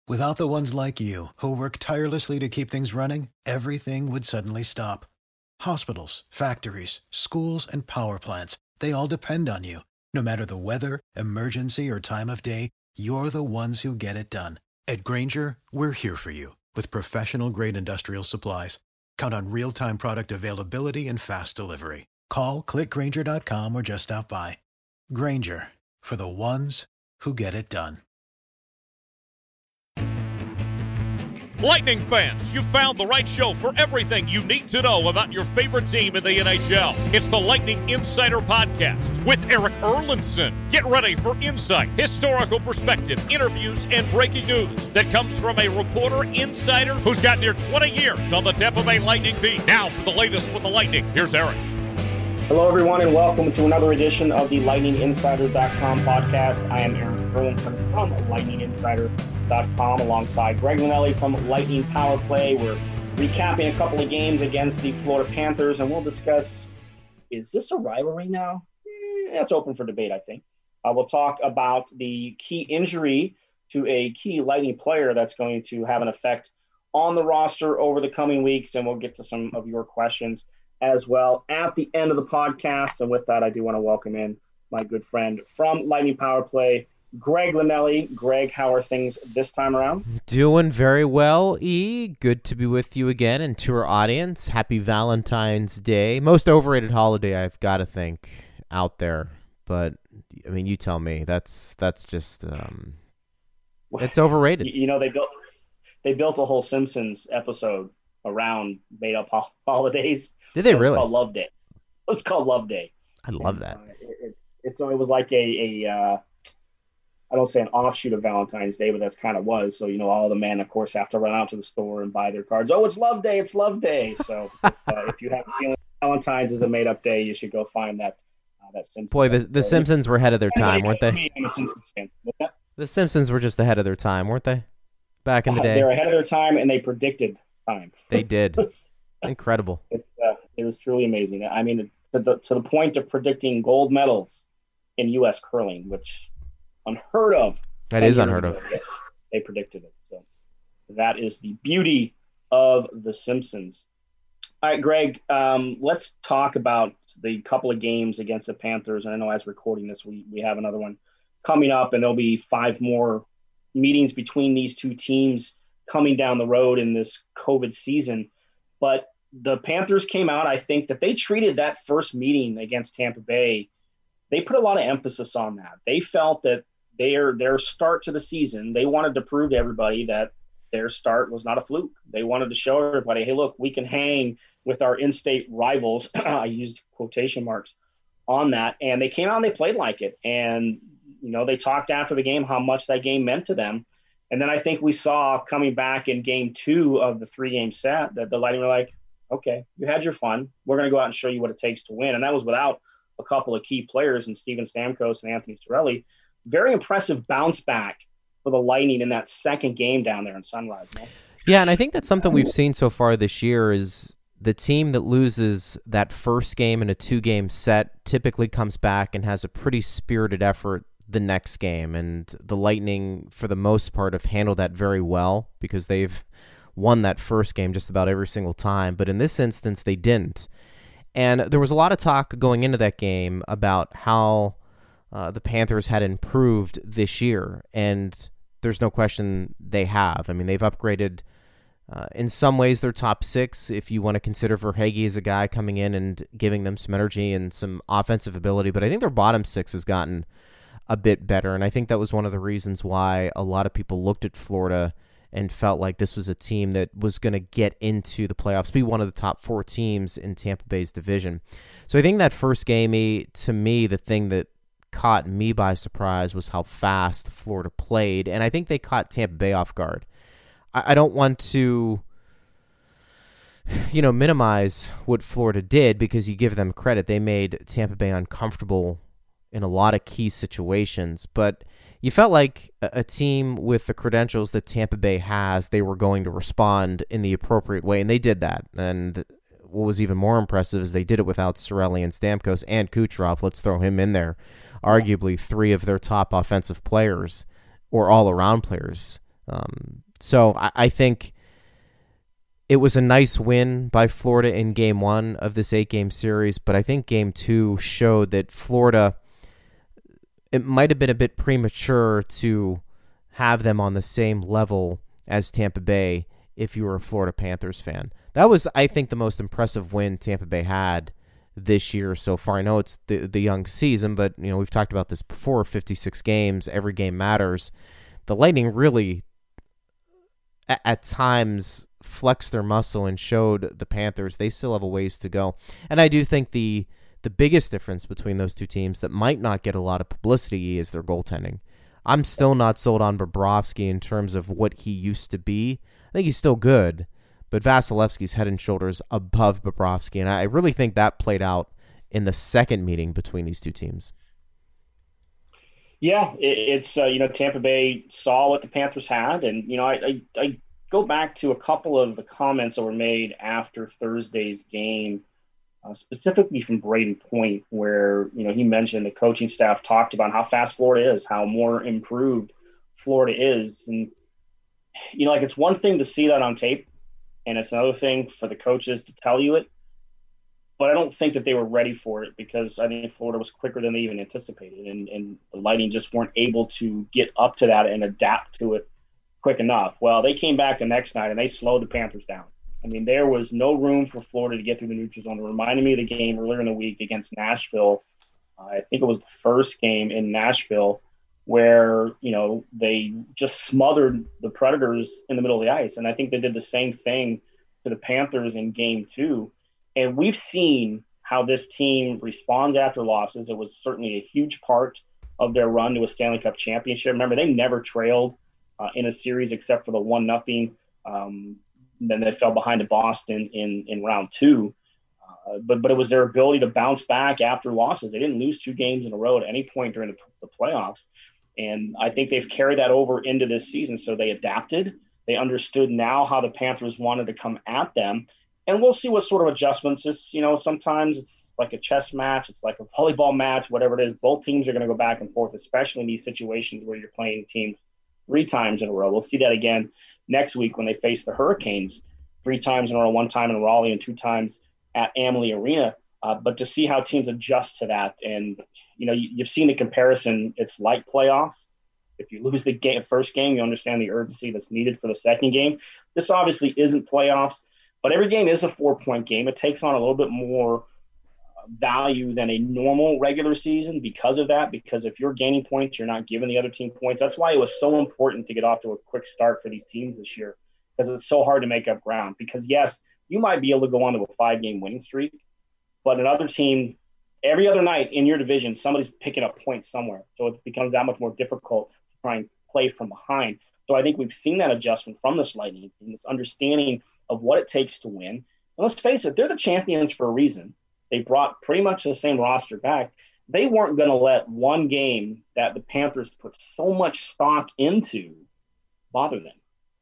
Without the ones like you, who work tirelessly to keep things running, everything would suddenly stop. Hospitals, factories, schools, and power plants, they all depend on you. No matter the weather, emergency, or time of day, you're the ones who get it done. At Grainger, we're here for you with professional-grade industrial supplies. Count on real-time product availability and fast delivery. Call, clickgrainger.com, or just stop by. Grainger, for the ones who get it done. Lightning fans, you found the right show for everything you need to know about your favorite team in the NHL. It's the Lightning Insider Podcast with Eric Erlandson. Get ready for insight, historical perspective, interviews, and breaking news that comes from a reporter insider who's got near 20 years on the Tampa Bay Lightning beat. Now for the latest with the Lightning, here's Eric. Hello, everyone, and welcome to another edition of the LightningInsider.com podcast. I am Eric Erlandson from LightningInsider.com alongside Greg Linelli from Lightning Power Play. We're recapping a couple of games against the Florida Panthers, and we'll discuss, is this a rivalry now? That's open for debate, I think. We'll talk about the key injury to a key Lightning player that's going to have an effect on the roster over the coming weeks, and we'll get to some of your questions as well at the end of the podcast. And with that, I do want to welcome in my good friend from Lightning Power Play, Greg Linelli. Greg, how are things this time around? Doing very well, E. Good to be with you again, and to our audience, happy Valentine's Day. Most overrated holiday, I've got to think, out there. But, I mean, you tell me. That's just, it's overrated. You know, they built a whole Simpsons episode around made-up holidays. Did they really? It's called Love Day. It's called Love Day. I love that. It was like I don't say an offshoot of Valentine's Day, but that's kind of was. So, you know, all the men, of course, have to run out to the store and buy their cards. Oh, it's Love Day. It's Love Day. So if you have a feeling Valentine's is a made-up day, you should go find that Simpsons. Boy, the Simpsons were ahead of their time, weren't they? I'm a Simpsons fan. What's that? The Simpsons were just ahead of their time, weren't they? Back in the day. They were ahead of their time, and they predicted time. They did. Incredible. It was truly amazing. I mean, to the point of predicting gold medals in U.S. curling, which unheard of. That is unheard of. They predicted it. So that is the beauty of The Simpsons. All right, Greg, let's talk about the couple of games against the Panthers. And I know as recording this, we have another one coming up, and there'll be 5 more meetings between these two teams coming down the road in this COVID season. But the Panthers came out, I think that they treated that first meeting against Tampa Bay, they put a lot of emphasis on that. They felt that their start to the season, they wanted to prove to everybody that their start was not a fluke. They wanted to show everybody, hey, look, we can hang with our in-state rivals. I used quotation marks on that. And they came out and they played like it. And, you know, they talked after the game how much that game meant to them. And then I think we saw coming back in game 2 of the 3-game set that the Lightning were like, okay, you had your fun. We're going to go out and show you what it takes to win. And that was without a couple of key players in Steven Stamkos and Anthony Cirelli. Very impressive bounce back for the Lightning in that second game down there in Sunrise. Man. Yeah, and I think that's something we've seen so far this year is the team that loses that first game in a 2-game set typically comes back and has a pretty spirited effort the next game. And the Lightning, for the most part, have handled that very well because they've won that first game just about every single time. But in this instance, they didn't. And there was a lot of talk going into that game about how the Panthers had improved this year. And there's no question they have. I mean, they've upgraded in some ways their top 6, if you want to consider Verhaeghe as a guy coming in and giving them some energy and some offensive ability. But I think their bottom 6 has gotten a bit better. And I think that was one of the reasons why a lot of people looked at Florida and felt like this was a team that was going to get into the playoffs, be one of the top 4 teams in Tampa Bay's division. So I think that first game, to me, the thing that caught me by surprise was how fast Florida played, and I think they caught Tampa Bay off guard. I don't want to, minimize what Florida did because you give them credit. They made Tampa Bay uncomfortable in a lot of key situations, but you felt like a team with the credentials that Tampa Bay has, they were going to respond in the appropriate way, and they did that. And what was even more impressive is they did it without Cirelli and Stamkos and Kucherov. Let's throw him in there. Arguably 3 of their top offensive players or all-around players So I think it was a nice win by Florida in Game 1 of this 8-game series, but I think Game 2 showed that Florida, it might have been a bit premature to have them on the same level as Tampa Bay if you were a Florida Panthers fan. That was, I think, the most impressive win Tampa Bay had this year so far. I know it's the young season, but we've talked about this before, 56 games, every game matters. The Lightning really, at times, flexed their muscle and showed the Panthers they still have a ways to go. And I do think the biggest difference between those two teams that might not get a lot of publicity is their goaltending. I'm still not sold on Bobrovsky in terms of what he used to be. I think he's still good, but Vasilevsky's head and shoulders above Bobrovsky, and I really think that played out in the second meeting between these two teams. Yeah, it's Tampa Bay saw what the Panthers had, and I go back to a couple of the comments that were made after Thursday's game, specifically from Braden Point, where he mentioned the coaching staff talked about how fast Florida is, how more improved Florida is, and it's one thing to see that on tape, and it's another thing for the coaches to tell you it. But I don't think that they were ready for it because I think Florida was quicker than they even anticipated, and the Lightning just weren't able to get up to that and adapt to it quick enough. Well, they came back the next night and they slowed the Panthers down. I mean, there was no room for Florida to get through the neutral zone. It reminded me of the game earlier in the week against Nashville. I think it was the first game in Nashville where, they just smothered the Predators in the middle of the ice. And I think they did the same thing to the Panthers in Game 2. And we've seen how this team responds after losses. It was certainly a huge part of their run to a Stanley Cup championship. Remember, they never trailed in a series except for the 1-0. Then they fell behind to Boston in round 2. But it was their ability to bounce back after losses. They didn't lose 2 games in a row at any point during the playoffs. And I think they've carried that over into this season. So they adapted. They understood now how the Panthers wanted to come at them. And we'll see what sort of adjustments. Sometimes it's like a chess match. It's like a volleyball match, whatever it is. Both teams are going to go back and forth, especially in these situations where you're playing teams 3 times in a row. We'll see that again next week when they face the Hurricanes 3 times in a row, 1 time in Raleigh and 2 times at Amalie Arena. But to see how teams adjust to that. And, you've seen the comparison. It's like playoffs. If you lose the first game, you understand the urgency that's needed for the second game. This obviously isn't playoffs. But every game is a 4-point game. It takes on a little bit more value than a normal regular season because of that. Because if you're gaining points, you're not giving the other team points. That's why it was so important to get off to a quick start for these teams this year, because it's so hard to make up ground. Because, yes, you might be able to go on to a 5-game winning streak, but another team, every other night in your division, somebody's picking up points somewhere. So it becomes that much more difficult to try and play from behind. So I think we've seen that adjustment from this Lightning, and it's understanding of what it takes to win. And let's face it, they're the champions for a reason. They brought pretty much the same roster back. They weren't going to let one game that the Panthers put so much stock into bother them.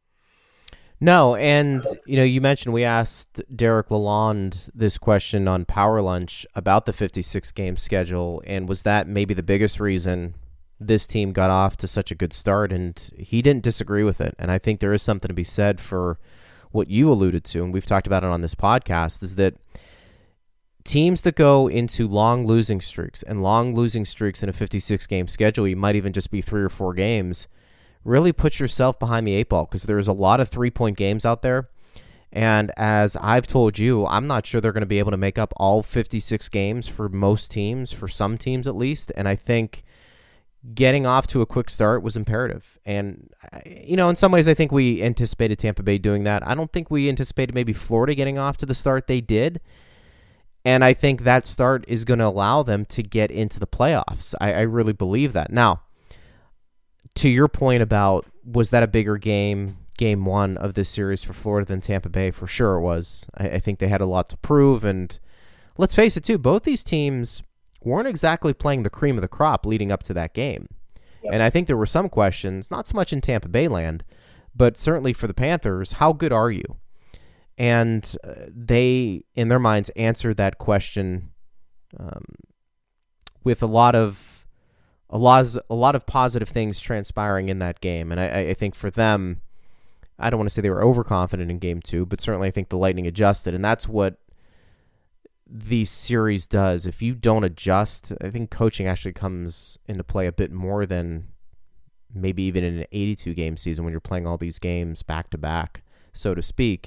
No, and you mentioned we asked Derek Lalonde this question on Power Lunch about the 56-game schedule, and was that maybe the biggest reason this team got off to such a good start? And he didn't disagree with it. And I think there is something to be said for what you alluded to, and we've talked about it on this podcast, is that teams that go into long losing streaks in a 56-game schedule, you might even just be 3 or 4 games, really put yourself behind the 8 ball, because there's a lot of 3-point games out there. And as I've told you, I'm not sure they're going to be able to make up all 56 games for most teams, for some teams at least. And I think getting off to a quick start was imperative. And, in some ways, I think we anticipated Tampa Bay doing that. I don't think we anticipated maybe Florida getting off to the start they did. And I think that start is going to allow them to get into the playoffs. I really believe that. Now, to your point about, was that a bigger game 1 of this series for Florida than Tampa Bay? For sure it was. I think they had a lot to prove. And let's face it, too, both these teams weren't exactly playing the cream of the crop leading up to that game. Yep. And I think there were some questions, not so much in Tampa Bay land, but certainly for the Panthers, how good are you? And they, in their minds, answered that question with a lot of a lot of positive things transpiring in that game. And I think for them, I don't want to say they were overconfident in game 2, but certainly I think the Lightning adjusted, and that's what the series does. If you don't adjust, I think coaching actually comes into play a bit more than maybe even in an 82-game season when you're playing all these games back-to-back, so to speak.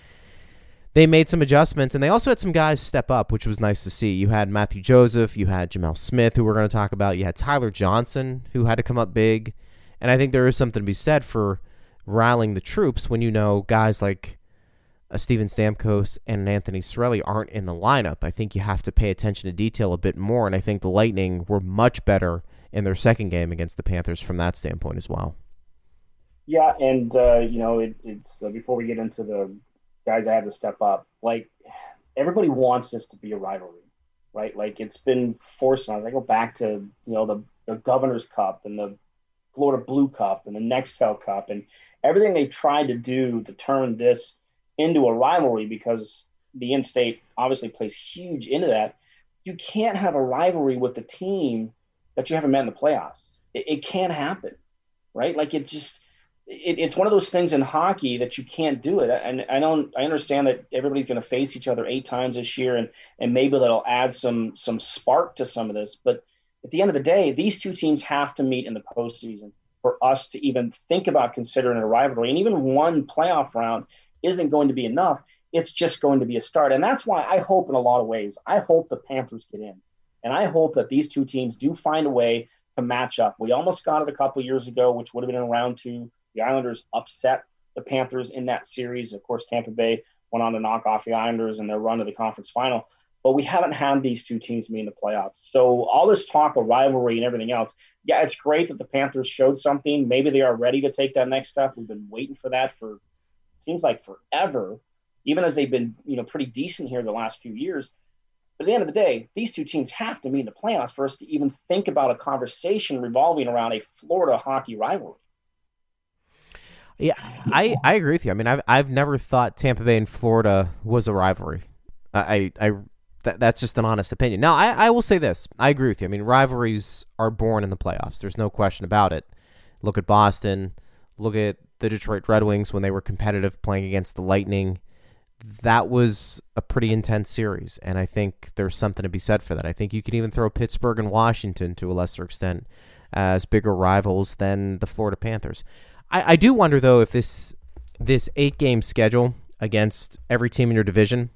They made some adjustments, and they also had some guys step up, which was nice to see. You had Matthew Joseph, you had Jamel Smith, who we're going to talk about, you had Tyler Johnson, who had to come up big, and I think there is something to be said for rallying the troops when you know guys like Steven Stamkos and Anthony Cirelli aren't in the lineup. I think you have to pay attention to detail a bit more, and I think the Lightning were much better in their second game against the Panthers from that standpoint as well. Yeah, and it's before we get into the guys that had to step up, like everybody wants this to be a rivalry, right? Like it's been forced on us. I go back to the Governor's Cup and the Florida Blue Cup and the Nextel Cup and everything they tried to do to turn this into a rivalry, because the in-state obviously plays huge into that. You can't have a rivalry with the team that you haven't met in the playoffs. It can't happen, right? Like it's one of those things in hockey that you can't do it. And I understand that everybody's going to face each other 8 times this year, and maybe that'll add some spark to some of this. But at the end of the day, these two teams have to meet in the postseason for us to even think about considering a rivalry. And even one playoff round isn't going to be enough. It's just going to be a start. And that's why I hope in a lot of ways, I hope the Panthers get in. And I hope that these two teams do find a way to match up. We almost got it a couple of years ago, which would have been in round 2. The Islanders upset the Panthers in that series. Of course, Tampa Bay went on to knock off the Islanders in their run to the conference final. But we haven't had these two teams meet in the playoffs. So all this talk of rivalry and everything else, yeah, it's great that the Panthers showed something. Maybe they are ready to take that next step. We've been waiting for that for seems like forever, even as they've been pretty decent here the last few years. But at the end of the day, these two teams have to meet in the playoffs for us to even think about a conversation revolving around a Florida hockey rivalry. Yeah, I agree with you. I mean, I've never thought Tampa Bay and Florida was a rivalry. That's just an honest opinion. Now, I will say this. I agree with you. I mean, rivalries are born in the playoffs. There's no question about it. Look at Boston. Look at the Detroit Red Wings when they were competitive playing against the Lightning. That was a pretty intense series, and I think there's something to be said for that. I think you could even throw Pittsburgh and Washington to a lesser extent as bigger rivals than the Florida Panthers. I do wonder, though, if this 8-game schedule against every team in your division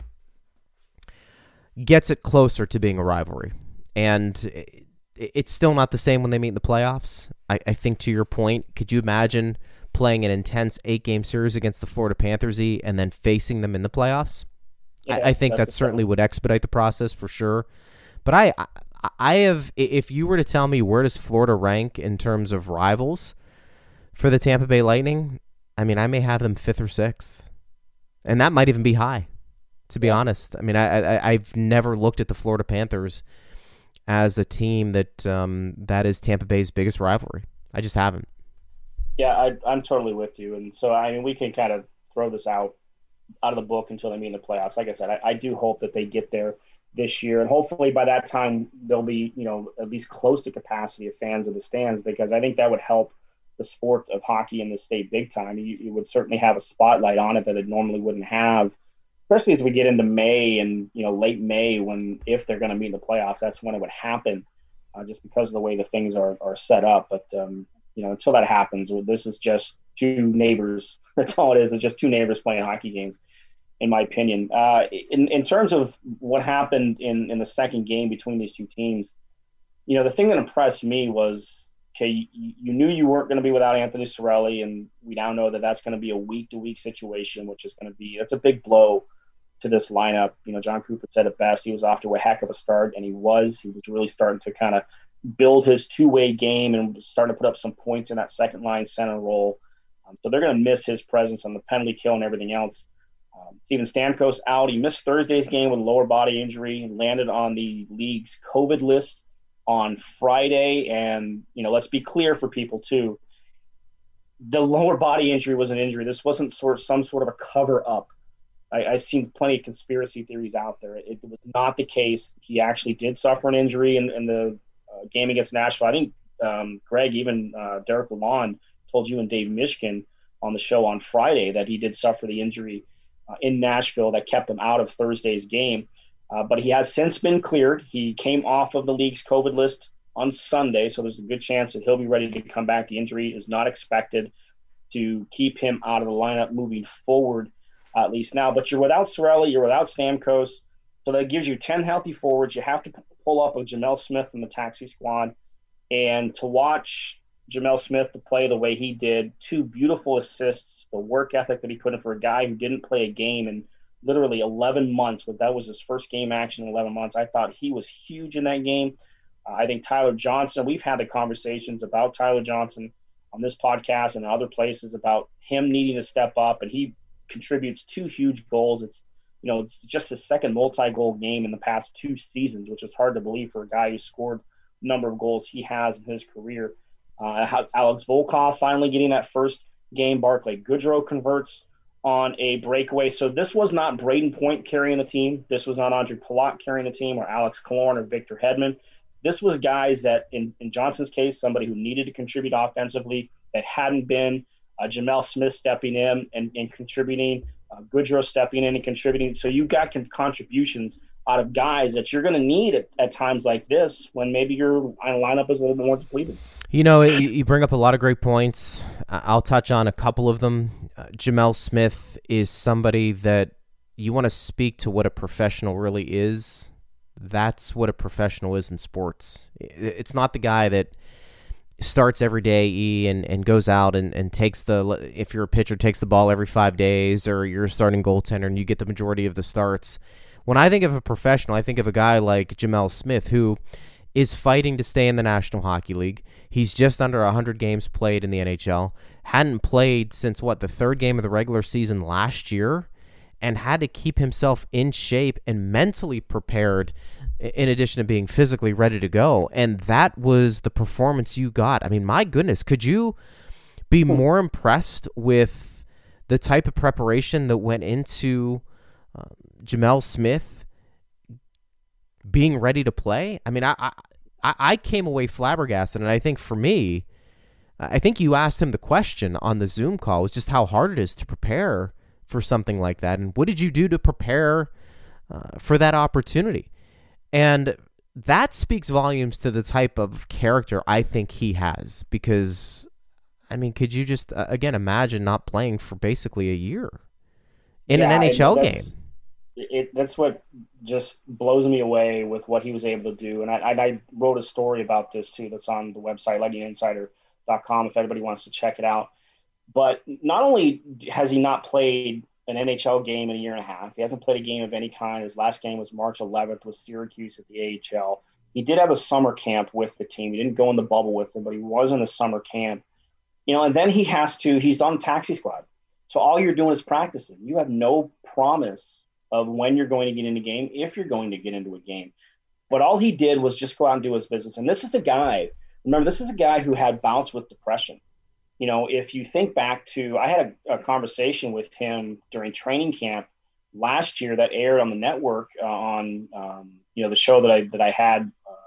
gets it closer to being a rivalry. And it's still not the same when they meet in the playoffs. I think to your point, could you imagine playing an intense 8-game series against the Florida Panthers and then facing them in the playoffs? Yeah, I think that certainly would expedite the process for sure. But I have, if you were to tell me where does Florida rank in terms of rivals for the Tampa Bay Lightning, I mean, I may have them 5th or 6th. And that might even be high, to be honest. I mean, I've never looked at the Florida Panthers as a team that is Tampa Bay's biggest rivalry. I just haven't. Yeah, I'm totally with you. And so, I mean, we can kind of throw this out of the book until they meet in the playoffs. Like I said, I do hope that they get there this year. And hopefully by that time, they'll be, at least close to capacity of fans in the stands, because I think that would help the sport of hockey in the state big time. You would certainly have a spotlight on it that it normally wouldn't have, especially as we get into May and, late May, if they're going to meet in the playoffs, that's when it would happen, just because of the way the things are set up. But, until that happens, this is just two neighbors. That's all it is. It's just two neighbors playing hockey games, in my opinion. In terms of what happened in the second game between these two teams, the thing that impressed me was, okay, you knew you weren't going to be without Anthony Cirelli, and we now know that that's going to be a week-to-week situation, which is going to be – that's a big blow to this lineup. John Cooper said it best. He was off to a heck of a start, and he was really starting to kind of build his two-way game and starting to put up some points in that second-line center role. So they're going to miss his presence on the penalty kill and everything else. Steven Stamkos out. He missed Thursday's game with a lower body injury and landed on the league's COVID list on Friday. And, let's be clear for people too. The lower body injury was an injury. This wasn't some sort of a cover-up. I've seen plenty of conspiracy theories out there. It was not the case. He actually did suffer an injury in the game against Nashville. I think, Greg, even Derek Lalonde told you and Dave Mishkin on the show on Friday that he did suffer the injury in Nashville that kept him out of Thursday's game. But he has since been cleared. He came off of the league's COVID list on Sunday, so there's a good chance that he'll be ready to come back. The injury is not expected to keep him out of the lineup moving forward, at least now. But you're without Cirelli, you're without Stamkos, so that gives you 10 healthy forwards. You have to pull up with Jamel Smith from the taxi squad. And to watch Jamel Smith to play the way he did, 2 beautiful assists, the work ethic that he put in for a guy who didn't play a game in literally 11 months, but that was his first game action in 11 months. I thought he was huge in that game. I think Tyler Johnson, we've had the conversations about Tyler Johnson on this podcast and other places about him needing to step up, and he contributes 2 huge goals. It's, it's just his second multi-goal game in the past 2 seasons, which is hard to believe for a guy who scored the number of goals he has in his career. Alex Volkov finally getting that first game. Barclay Goodrow converts on a breakaway. So this was not Braden Point carrying the team. This was not Andre Palat carrying the team or Alex Killorn or Victor Hedman. This was guys that, in Johnson's case, somebody who needed to contribute offensively that hadn't been. Jamel Smith stepping in and contributing, Goodrow stepping in and contributing. So you got contributions out of guys that you're going to need at times like this when maybe your lineup is a little bit more depleted. You bring up a lot of great points. I'll touch on a couple of them. Jamel Smith is somebody that you want to speak to what a professional really is. That's what a professional is in sports. It's not the guy that starts every day and goes out and takes if you're a pitcher, takes the ball every 5 days, or you're a starting goaltender and you get the majority of the starts. When I think of a professional, I think of a guy like Jamel Smith, who is fighting to stay in the National Hockey League. He's just under 100 games played in the NHL. Hadn't played since, the 3rd game of the regular season last year, and had to keep himself in shape and mentally prepared in addition to being physically ready to go. And that was the performance you got. I mean, my goodness, could you be more impressed with the type of preparation that went into Jamel Smith being ready to play? I mean, I came away flabbergasted, and I think for me, I think you asked him the question on the Zoom call, was just how hard it is to prepare for something like that, and what did you do to prepare for that opportunity? And that speaks volumes to the type of character I think he has, because, I mean, could you just, again, imagine not playing for basically a year in an NHL game? That's what just blows me away with what he was able to do. And I wrote a story about this too that's on the website, lightninginsider.com, if anybody wants to check it out. But not only has he not played an NHL game in a year and a half, he hasn't played a game of any kind. His last game was March 11th with Syracuse at the AHL. He did have a summer camp with the team. He didn't go in the bubble with them, but he was in a summer camp. And then he's on the taxi squad. So all you're doing is practicing. You have no promise of when you're going to get into a game, if you're going to get into a game. But all he did was just go out and do his business. And this is the guy who had bouts with depression. If you think back to, I had a conversation with him during training camp last year that aired on the network on the show that I had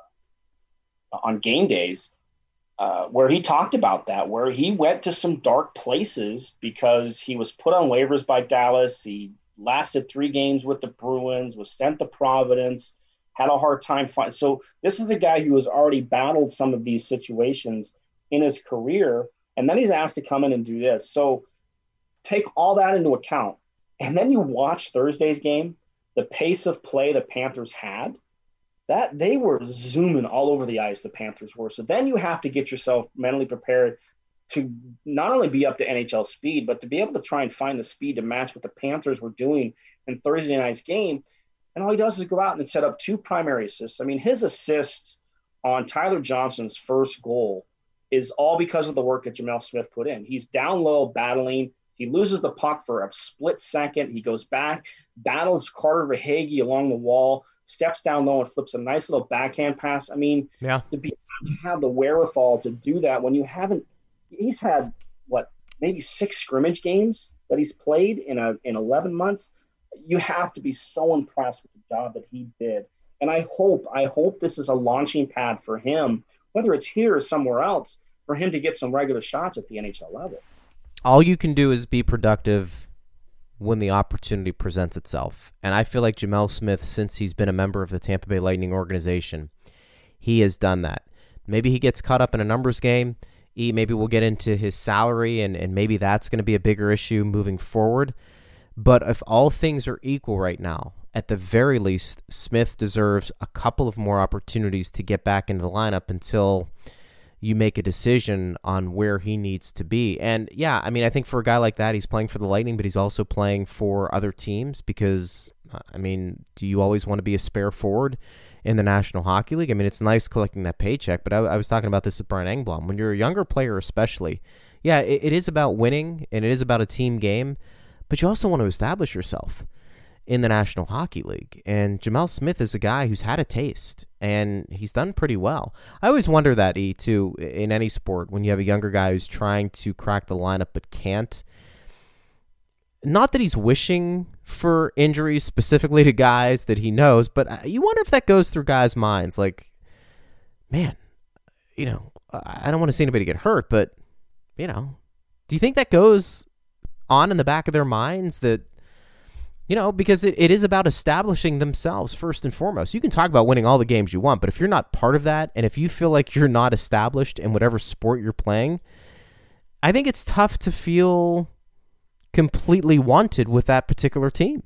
on game days, where he talked about that, where he went to some dark places because he was put on waivers by Dallas. He lasted 3 games with the Bruins, was sent to Providence, had a hard time finding. So this is a guy who has already battled some of these situations in his career, and then he's asked to come in and do this. So take all that into account. And then you watch Thursday's game, the pace of play the Panthers had, that they were zooming all over the ice, the Panthers were. So then you have to get yourself mentally prepared to not only be up to NHL speed, but to be able to try and find the speed to match what the Panthers were doing in Thursday night's game. And all he does is go out and set up 2 primary assists. I mean, his assist on Tyler Johnson's first goal is all because of the work that Jamel Smith put in. He's down low battling. He loses the puck for a split second. He goes back, battles Carter Verhaeghe along the wall, steps down low and flips a nice little backhand pass. I mean, to have the wherewithal to do that when you haven't – he's had, maybe 6 scrimmage games that he's played in 11 months. You have to be so impressed with the job that he did. And I hope this is a launching pad for him, whether it's here or somewhere else, for him to get some regular shots at the NHL level. All you can do is be productive when the opportunity presents itself. And I feel like Gemel Smith, since he's been a member of the Tampa Bay Lightning organization, he has done that. Maybe he gets caught up in a numbers game. Maybe we'll get into his salary, and maybe that's going to be a bigger issue moving forward. But if all things are equal right now, at the very least, Smith deserves a couple of more opportunities to get back into the lineup until you make a decision on where he needs to be. And yeah, I mean, I think for a guy like that, he's playing for the Lightning, but he's also playing for other teams because, I mean, do you always want to be a spare forward in the National Hockey League? I mean, it's nice collecting that paycheck, but I was talking about this with Brian Engblom. When you're a younger player especially, yeah, it is about winning, and it is about a team game, but you also want to establish yourself in the National Hockey League. And Gemel Smith is a guy who's had a taste, and he's done pretty well. I always wonder that, too, in any sport, when you have a younger guy who's trying to crack the lineup but can't. Not that he's wishing for injuries specifically to guys that he knows, but you wonder if that goes through guys' minds. Like, man, you know, I don't want to see anybody get hurt, but, you know, do you think that goes on in the back of their minds that, you know, because it is about establishing themselves first and foremost. You can talk about winning all the games you want, but if you're not part of that, and if you feel like you're not established in whatever sport you're playing, I think it's tough to feel completely wanted with that particular team.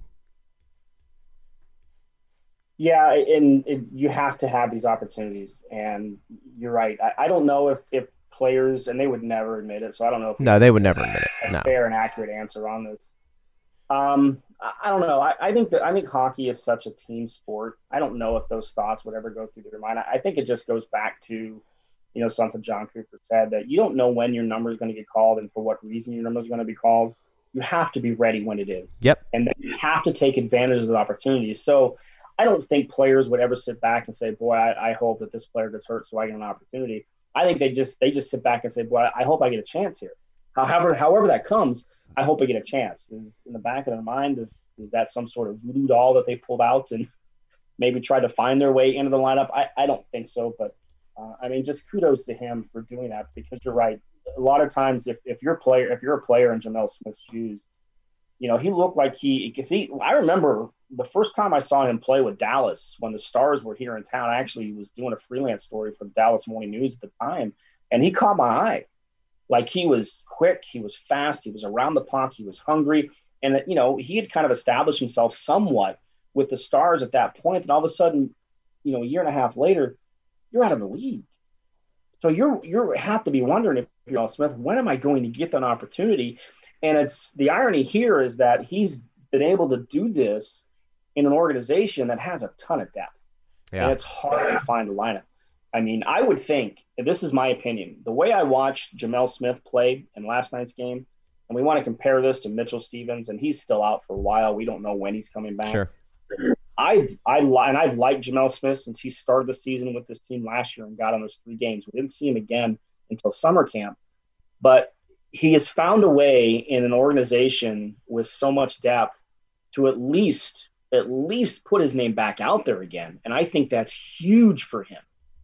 Yeah, and you have to have these opportunities, and you're right. I don't know if players, and they would never admit it, so I don't know if they would never admit it. A fair and accurate answer on this. I don't know. I think hockey is such a team sport. I don't know if those thoughts would ever go through their mind. I think it just goes back to, you know, something John Cooper said, that you don't know when your number is going to get called and for what reason your number is going to be called. You have to be ready when it is. Yep. And then you have to take advantage of the opportunities. So I don't think players would ever sit back and say, boy, I hope that this player gets hurt so I get an opportunity. I think they just sit back and say, boy, I hope I get a chance here. However that comes, I hope I get a chance. In the back of their mind, is that some sort of voodoo doll that they pulled out and maybe tried to find their way into the lineup? I don't think so, but I mean, just kudos to him for doing that, because you're right. A lot of times, if you're a player in Gemel Smith's shoes, you know, he looked like I remember the first time I saw him play with Dallas when the Stars were here in town. I actually was doing a freelance story for the Dallas Morning News at the time, and he caught my eye. Like, he was quick, he was fast, he was around the puck, he was hungry. And, you know, he had kind of established himself somewhat with the Stars at that point. And all of a sudden, you know, a year and a half later, you're out of the league. So you have to be wondering, if you're Gemel Smith, when am I going to get that opportunity? And it's the irony here is that he's been able to do this in an organization that has a ton of depth. Yeah. And it's hard to find a lineup. I mean, I would think, and this is my opinion, the way I watched Gemel Smith play in last night's game, and we want to compare this to Mitchell Stephens, and he's still out for a while. We don't know when he's coming back. Sure. I've liked Gemel Smith since he started the season with this team last year and got on those 3 games. We didn't see him again until summer camp, but he has found a way in an organization with so much depth to at least put his name back out there again. And I think that's huge for him.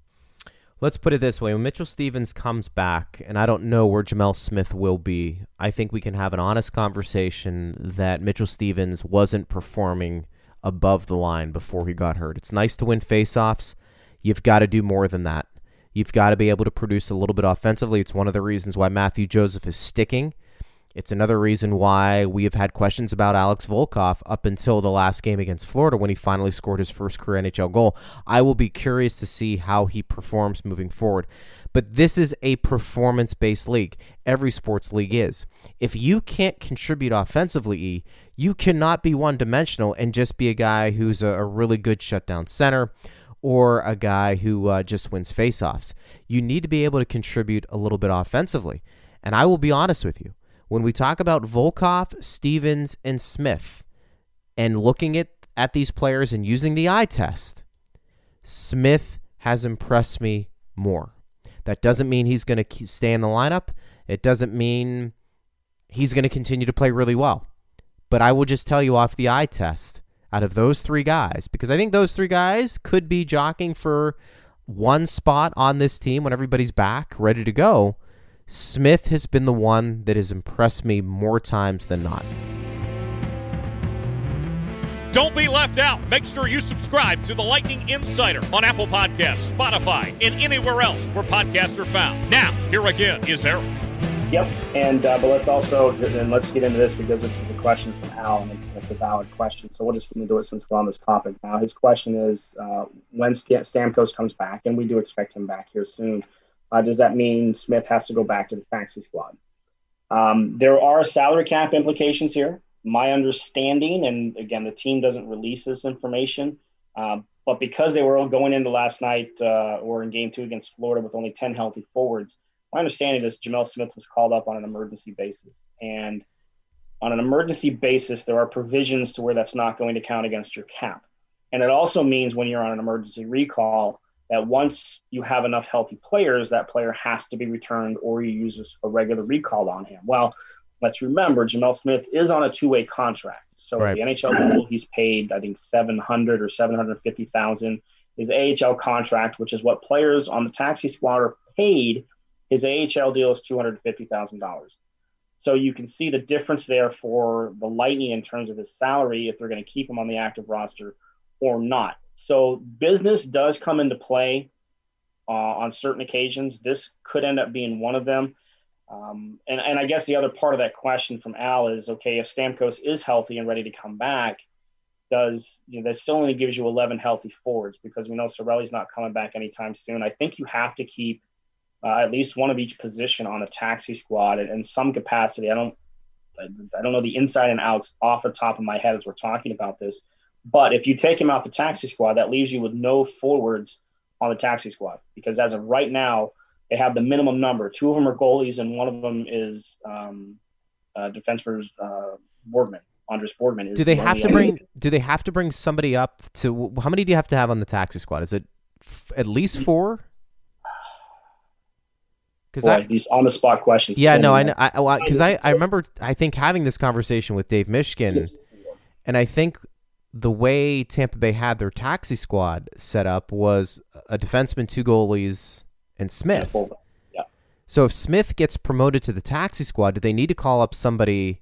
Let's put it this way. When Mitchell Stephens comes back, and I don't know where Gemel Smith will be, I think we can have an honest conversation that Mitchell Stephens wasn't performing above the line before he got hurt. It's nice to win faceoffs. You've got to do more than that. You've got to be able to produce a little bit offensively. It's one of the reasons why Matthew Joseph is sticking. It's another reason why we have had questions about Alex Volkov up until the last game against Florida when he finally scored his first career NHL goal. I will be curious to see how he performs moving forward. But this is a performance-based league. Every sports league is. If you can't contribute offensively, you cannot be one-dimensional and just be a guy who's a really good shutdown center or a guy who just wins faceoffs. You need to be able to contribute a little bit offensively. And I will be honest with you. When we talk about Volkov, Stephens, and Smith, and looking at these players and using the eye test, Smith has impressed me more. That doesn't mean he's going to stay in the lineup. It doesn't mean he's going to continue to play really well. But I will just tell you off the eye test, out of those three guys, because I think those three guys could be jockeying for one spot on this team when everybody's back, ready to go, Smith has been the one that has impressed me more times than not. Don't be left out. Make sure you subscribe to the Lightning Insider on Apple Podcasts, Spotify, and anywhere else where podcasts are found. Now, here again is Eric. Yep, and but let's get into this because this is a question from Al, and it's a valid question. So we'll just get into it since we're on this topic now. His question is, when Stamkos comes back, and we do expect him back here soon, does that mean Smith has to go back to the taxi squad? There are salary cap implications here. My understanding, and again, the team doesn't release this information, but because they were all going into last night or in game 2 against Florida with only 10 healthy forwards, my understanding is Jamel Smith was called up on an emergency basis. And on an emergency basis, there are provisions to where that's not going to count against your cap. And it also means when you're on an emergency recall that once you have enough healthy players, that player has to be returned or you use a regular recall on him. Well, let's remember, Jamel Smith is on a 2-way contract. So right. The NHL level, he's paid, I think, $700,000 or $750,000. His AHL contract, which is what players on the taxi squad are paid, his AHL deal is $250,000. So you can see the difference there for the Lightning in terms of his salary, if they're going to keep him on the active roster or not. So business does come into play on certain occasions. This could end up being one of them. And I guess the other part of that question from Al is, okay, if Stamkos is healthy and ready to come back, that still only gives you 11 healthy forwards because we know Cirelli's not coming back anytime soon. I think you have to keep at least one of each position on a taxi squad in some capacity. I don't know the inside and outs off the top of my head as we're talking about this, but if you take him out the taxi squad, that leaves you with no forwards on the taxi squad because as of right now, they have the minimum number. 2 of them are goalies, and one of them is defenseman Borgman. Andres Borgman. Do they have to bring somebody up to? How many do you have to have on the taxi squad? Is it at least 4? Because these on the spot questions. Yeah, no, I know. Because I remember I think having this conversation with Dave Mishkin, and I think the way Tampa Bay had their taxi squad set up was a defenseman, 2 goalies, and Smith. Yeah. So if Smith gets promoted to the taxi squad, do they need to call up somebody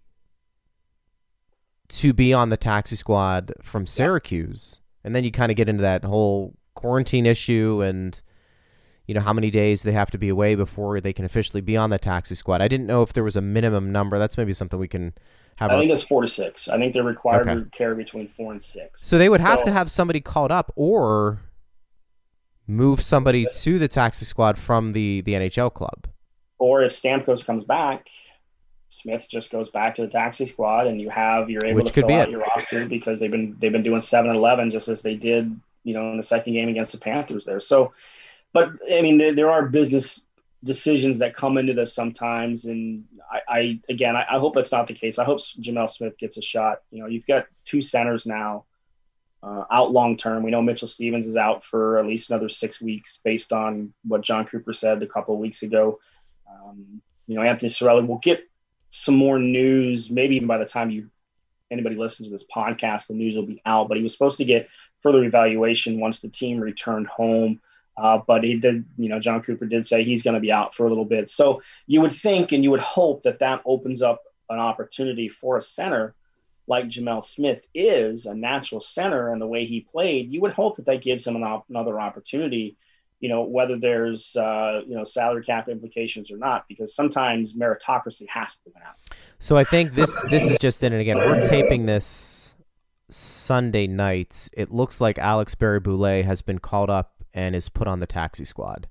to be on the taxi squad from Syracuse? And then you kind of get into that whole quarantine issue and, how many days they have to be away before they can officially be on the taxi squad. I didn't know if there was a minimum number. That's maybe something we can have. I think it's 4 to 6. I think they're required to carry between 4 and 6. So they would have to have somebody called up or move somebody to the taxi squad from the NHL club. Or if Stamkos comes back, Smith just goes back to the taxi squad, and you're able to fill out your roster because they've been doing 7-11 just as they did, in the second game against the Panthers there. So, but I mean, there are business decisions that come into this sometimes, and I hope that's not the case. I hope Jamel Smith gets a shot. You've got 2 centers now. Out long term. We know Mitchell Stevens is out for at least another 6 weeks based on what John Cooper said a couple of weeks ago. Anthony Cirelli will get some more news, maybe even by the time anybody listens to this podcast, the news will be out, but he was supposed to get further evaluation once the team returned home. But he did, John Cooper did say he's going to be out for a little bit. So you would think and you would hope that opens up an opportunity for a center like Jamel Smith is a natural center and the way he played. You would hope that gives him another opportunity, whether there's, salary cap implications or not, because sometimes meritocracy has to win out. So I think this is just in, and again, we're taping this Sunday night. It looks like Alex Barré-Boulet has been called up and is put on the taxi squad.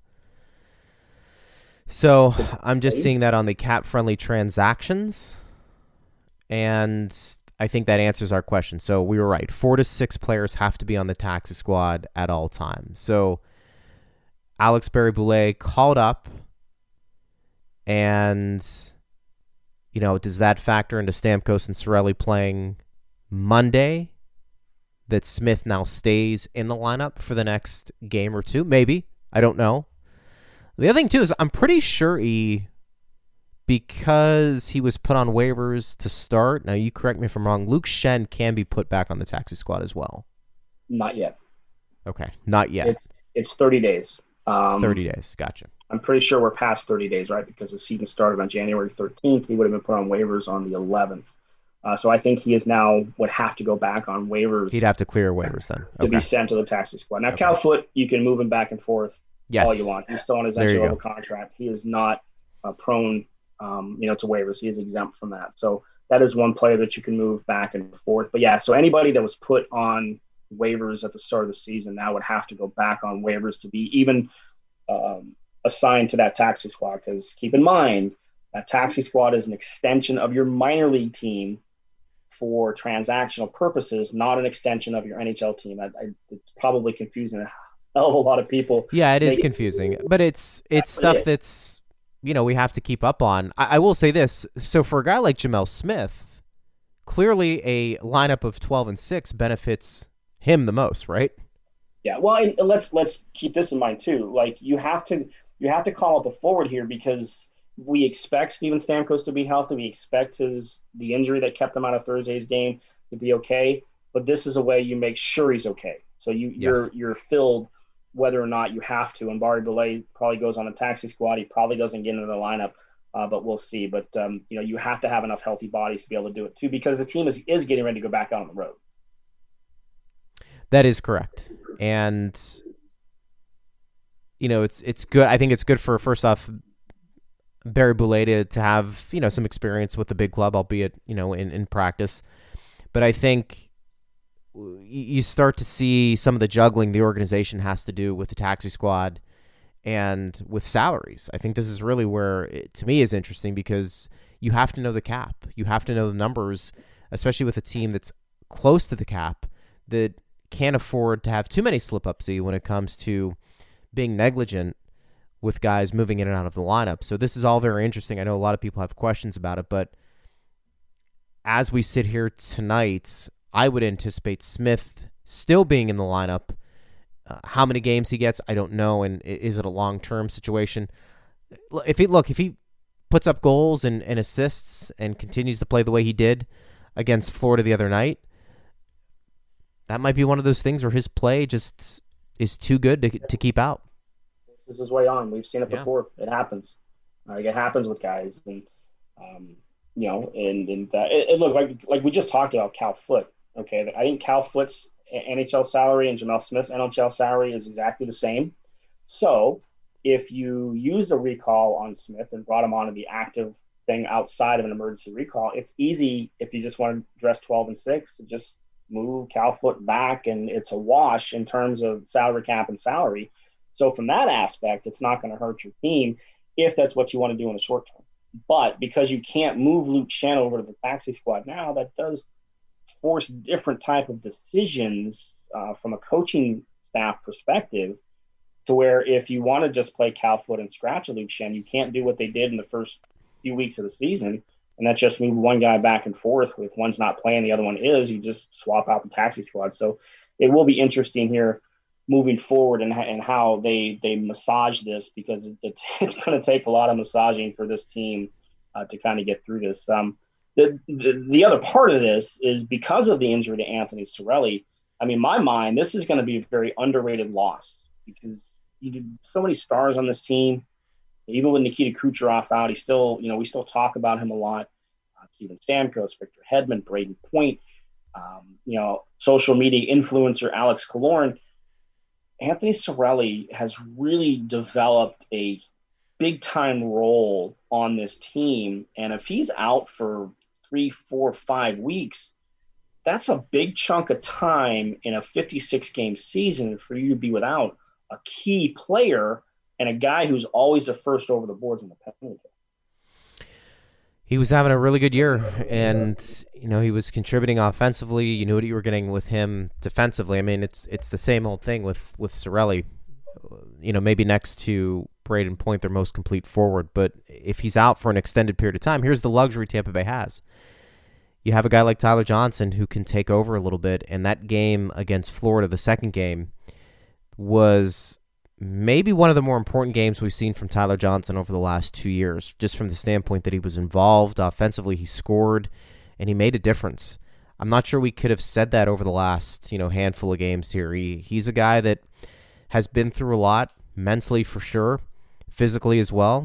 So I'm just seeing that on the cap-friendly transactions, and I think that answers our question. So we were right. 4 to 6 players have to be on the taxi squad at all times. So Alex Barré-Boulet called up, and, does that factor into Stamkos and Cirelli playing Monday, that Smith now stays in the lineup for the next game or 2? Maybe. I don't know. The other thing, too, is I'm pretty sure he because he was put on waivers to start. Now, you correct me if I'm wrong. Luke Shen can be put back on the taxi squad as well. Not yet. Okay, not yet. It's 30 days. 30 days. Gotcha. I'm pretty sure we're past 30 days, right? Because the season started on January 13th. He would have been put on waivers on the 11th. So I think he would have to go back on waivers. He'd have to clear waivers then. To be sent to the taxi squad. Now, Cal Foote, you can move him back and forth all you want. He's still on his entry-level contract. He is not prone to waivers. He is exempt from that. So that is one player that you can move back and forth. But yeah, so anybody that was put on waivers at the start of the season now would have to go back on waivers to be even assigned to that taxi squad. Because keep in mind, that taxi squad is an extension of your minor league team for transactional purposes, not an extension of your NHL team. It's probably confusing a hell of a lot of people. Yeah, it is confusing, but it's stuff that's, we have to keep up on. I will say this. So for a guy like Gemel Smith, clearly a lineup of 12 and 6 benefits him the most, right? Yeah. Well, and let's keep this in mind too. Like you have to call up a forward here because we expect Steven Stamkos to be healthy. We expect the injury that kept him out of Thursday's game to be okay. But this is a way you make sure he's okay. So you're filled whether or not you have to. And Barry Belay probably goes on the taxi squad. He probably doesn't get into the lineup, but we'll see. But you have to have enough healthy bodies to be able to do it too, because the team is getting ready to go back out on the road. That is correct, and it's good. I think it's good for, first off, Barry Belay to have some experience with the big club, albeit in practice. But I think you start to see some of the juggling the organization has to do with the taxi squad and with salaries. I think this is really where it, to me, is interesting, because you have to know the cap, you have to know the numbers, especially with a team that's close to the cap that can't afford to have too many slip-upsy when it comes to being negligent with guys moving in and out of the lineup. So this is all very interesting. I know a lot of people have questions about it, but as we sit here tonight, I would anticipate Smith still being in the lineup. How many games he gets, I don't know, and is it a long-term situation? If he puts up goals and assists and continues to play the way he did against Florida the other night, that might be one of those things where his play just is too good to keep out. This is way on. We've seen it before. It happens. It happens with guys, and it looked like we just talked about Cal Foote. Okay, I think Cal Foote's NHL salary and Gemel Smith's NHL salary is exactly the same. So if you use the recall on Smith and brought him onto the active thing outside of an emergency recall, it's easy if you just want to dress 12 and 6 to just move Cal Foote back, and it's a wash in terms of salary cap and salary. So from that aspect, it's not going to hurt your team if that's what you want to do in the short term. But because you can't move Luke Shen over to the taxi squad now, that does force different type of decisions from a coaching staff perspective, to where if you want to just play Cal Foote and scratch a Luke Shen, you can't do what they did in the first few weeks of the season, and that's just move one guy back and forth. If one's not playing, the other one is. You just swap out the taxi squad. So it will be interesting here moving forward and how they massage this, because it's going to take a lot of massaging for this team to kind of get through this. The other part of this is because of the injury to Anthony Cirelli. I mean, in my mind, this is going to be a very underrated loss, because you did so many stars on this team. Even with Nikita Kucherov out, we still talk about him a lot. Steven Stamkos, Victor Hedman, Braden Point, social media influencer Alex Killorn. Anthony Cirelli has really developed a big-time role on this team, and if he's out for 3, 4, 5 weeks, that's a big chunk of time in a 56-game season for you to be without a key player and a guy who's always the first over the boards in the penalty kill. He was having a really good year, and he was contributing offensively. You knew what you were getting with him defensively. I mean, it's the same old thing with Cirelli. Maybe next to Braden Point, their most complete forward. But if he's out for an extended period of time, here's the luxury Tampa Bay has. You have a guy like Tyler Johnson who can take over a little bit, and that game against Florida, the second game, was maybe one of the more important games we've seen from Tyler Johnson over the last 2 years, just from the standpoint that he was involved offensively, he scored, and he made a difference. I'm not sure we could have said that over the last, handful of games here. He's a guy that has been through a lot, mentally for sure, physically as well,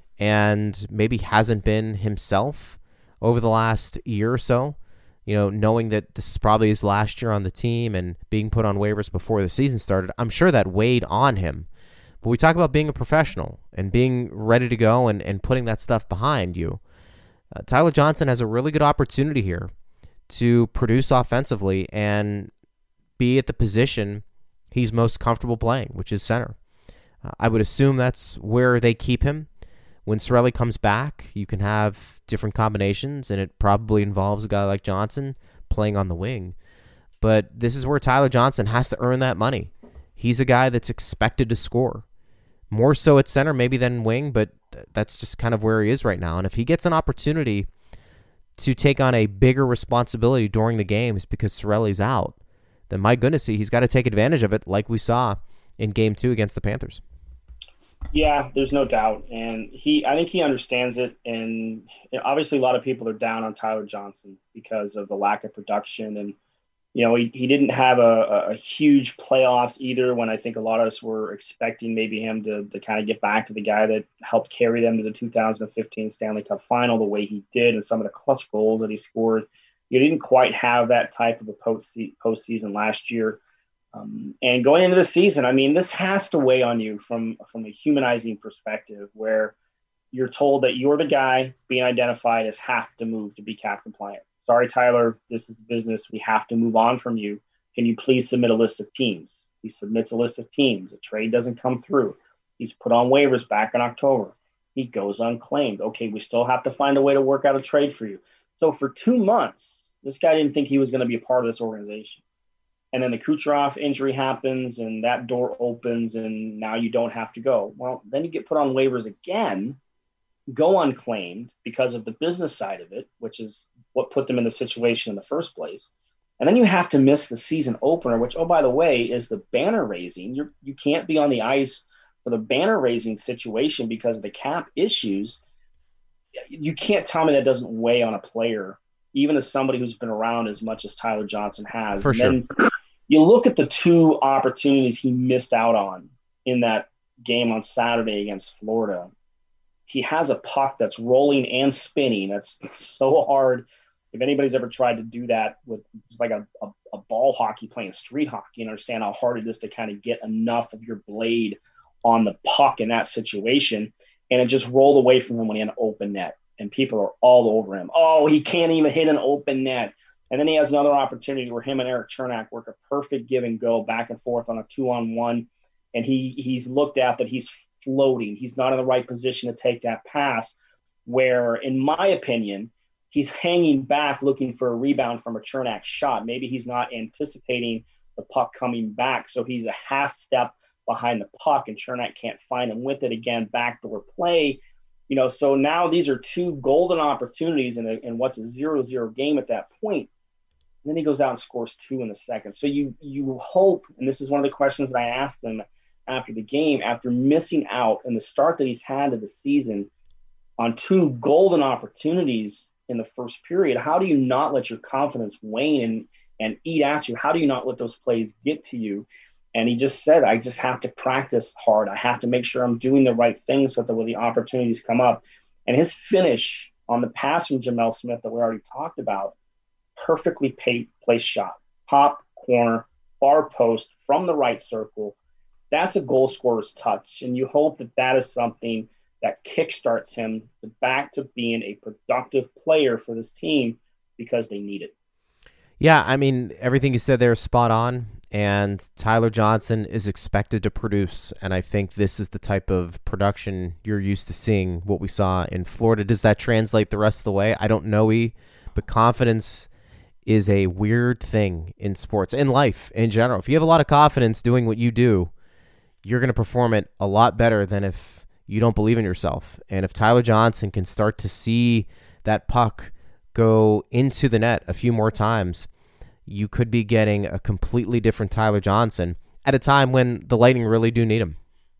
and maybe hasn't been himself over the last year or so. Knowing that this is probably his last year on the team and being put on waivers before the season started, I'm sure that weighed on him. But we talk about being a professional and being ready to go and putting that stuff behind you. Tyler Johnson has a really good opportunity here to produce offensively and be at the position he's most comfortable playing, which is center. I would assume that's where they keep him. When Cirelli comes back, you can have different combinations, and it probably involves a guy like Johnson playing on the wing. But this is where Tyler Johnson has to earn that money. He's a guy that's expected to score. More so at center maybe than wing, but that's just kind of where he is right now. And if he gets an opportunity to take on a bigger responsibility during the games because Cirelli's out, then my goodness, he's got to take advantage of it like we saw in Game 2 against the Panthers. Yeah, there's no doubt. And I think he understands it. And obviously a lot of people are down on Tyler Johnson because of the lack of production. And, he didn't have a huge playoffs either, when I think a lot of us were expecting maybe him to kind of get back to the guy that helped carry them to the 2015 Stanley Cup final the way he did, and some of the clutch goals that he scored. He didn't quite have that type of a postseason last year. And going into the season, this has to weigh on you from a humanizing perspective, where you're told that you're the guy being identified as have to move to be cap compliant. Sorry, Tyler, this is business. We have to move on from you. Can you please submit a list of teams? He submits a list of teams. A trade doesn't come through. He's put on waivers back in October. He goes unclaimed. Okay, we still have to find a way to work out a trade for you. So for 2 months, this guy didn't think he was going to be a part of this organization. And then the Kucherov injury happens, and that door opens, and now you don't have to go. Well, then you get put on waivers again, go unclaimed because of the business side of it, which is what put them in the situation in the first place. And then you have to miss the season opener, which, oh, by the way, is the banner raising. You can't be on the ice for the banner raising situation because of the cap issues. You can't tell me that doesn't weigh on a player, even as somebody who's been around as much as Tyler Johnson has. For sure. Then you look at the 2 opportunities he missed out on in that game on Saturday against Florida. He has a puck that's rolling and spinning. That's so hard. If anybody's ever tried to do that with it's like a ball hockey playing street hockey, you understand how hard it is to kind of get enough of your blade on the puck in that situation. And it just rolled away from him when he had an open net. And people are all over him. Oh, he can't even hit an open net. And then he has another opportunity where him and Erik Cernak work a perfect give and go back and forth on a 2-on-1. And he's looked at that he's floating. He's not in the right position to take that pass, where, in my opinion, he's hanging back looking for a rebound from a Cernak shot. Maybe he's not anticipating the puck coming back, so he's a half step behind the puck, and Cernak can't find him with it again, backdoor play. So now these are 2 golden opportunities in what's a 0-0 game at that point. And then he goes out and scores 2 in the second. So you hope, and this is one of the questions that I asked him after the game, after missing out in the start that he's had to the season on 2 golden opportunities in the first period, how do you not let your confidence wane and eat at you? How do you not let those plays get to you? And he just said, I just have to practice hard. I have to make sure I'm doing the right things so that when the opportunities come up. And his finish on the pass from Jamel Smith that we already talked about, perfectly placed shot, pop, corner, far post from the right circle. That's a goal scorer's touch. And you hope that that is something that kickstarts him back to being a productive player for this team because they need it. Yeah, everything you said there is spot on. And Tyler Johnson is expected to produce, and I think this is the type of production you're used to seeing, what we saw in Florida. Does that translate the rest of the way? I don't know, but confidence is a weird thing in sports, in life in general. If you have a lot of confidence doing what you do, you're going to perform it a lot better than if you don't believe in yourself. And if Tyler Johnson can start to see that puck go into the net a few more times, you could be getting a completely different Tyler Johnson at a time when the Lightning really do need him.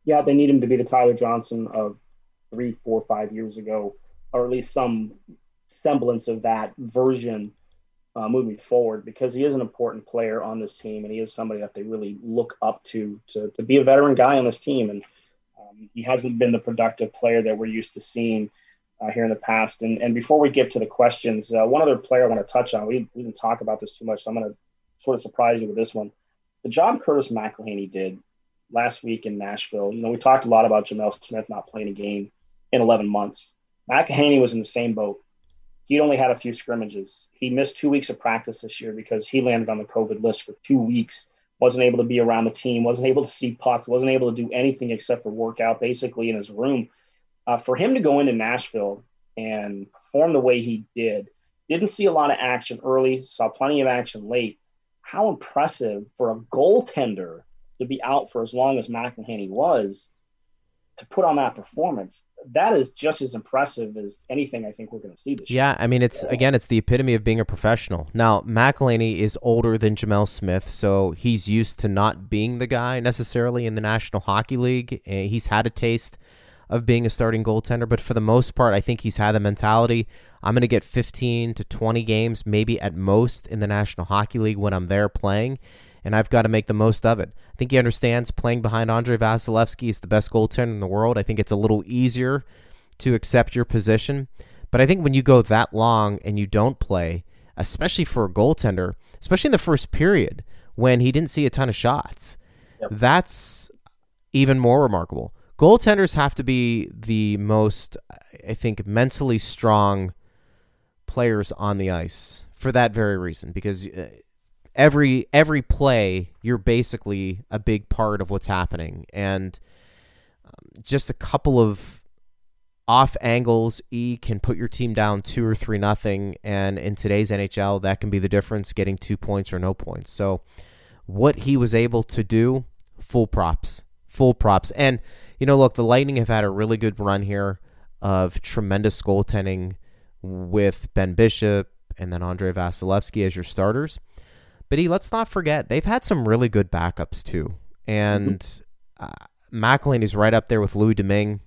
Yeah, they need him to be the Tyler Johnson of 3, 4, 5 years ago, or at least some semblance of that version moving forward, because he is an important player on this team, and he is somebody that they really look up to be a veteran guy on this team. And he hasn't been the productive player that we're used to seeing here in the past. And before we get to the questions, one other player I want to touch on, we didn't talk about this too much, so I'm going to sort of surprise you with this one. The job Curtis McElhaney did last week in Nashville, we talked a lot about Jamel Smith not playing a game in 11 months. McElhaney was in the same boat. He'd only had a few scrimmages. He missed 2 weeks of practice this year because he landed on the COVID list for 2 weeks, wasn't able to be around the team, wasn't able to see pucks, wasn't able to do anything except for work out basically in his room. For him to go into Nashville and perform the way he didn't see a lot of action early, saw plenty of action late. How impressive for a goaltender to be out for as long as McElhaney was, to put on that performance. That is just as impressive as anything I think we're going to see this year. Yeah, I mean, it's the epitome of being a professional. Now, McElhaney is older than Jamel Smith, so he's used to not being the guy necessarily in the National Hockey League. He's had a taste of being a starting goaltender, but for the most part, I think he's had the mentality, I'm going to get 15 to 20 games, maybe at most, in the National Hockey League when I'm there playing, and I've got to make the most of it. I think he understands playing behind Andrei Vasilevsky is the best goaltender in the world. I think it's a little easier to accept your position, but I think when you go that long and you don't play, especially for a goaltender, especially in the first period when he didn't see a ton of shots, that's even more remarkable. Goaltenders have to be the most, I think, mentally strong players on the ice for that very reason, because every play, you're basically a big part of what's happening, and just a couple of off angles can put your team down 2 or 3-0, and in today's NHL, that can be the difference, getting 2 points or no points. So what he was able to do, full props. And look, the Lightning have had a really good run here of tremendous goaltending with Ben Bishop and then Andrei Vasilevsky as your starters. But let's not forget, they've had some really good backups too. And McElhaney's right up there with Louis Domingue,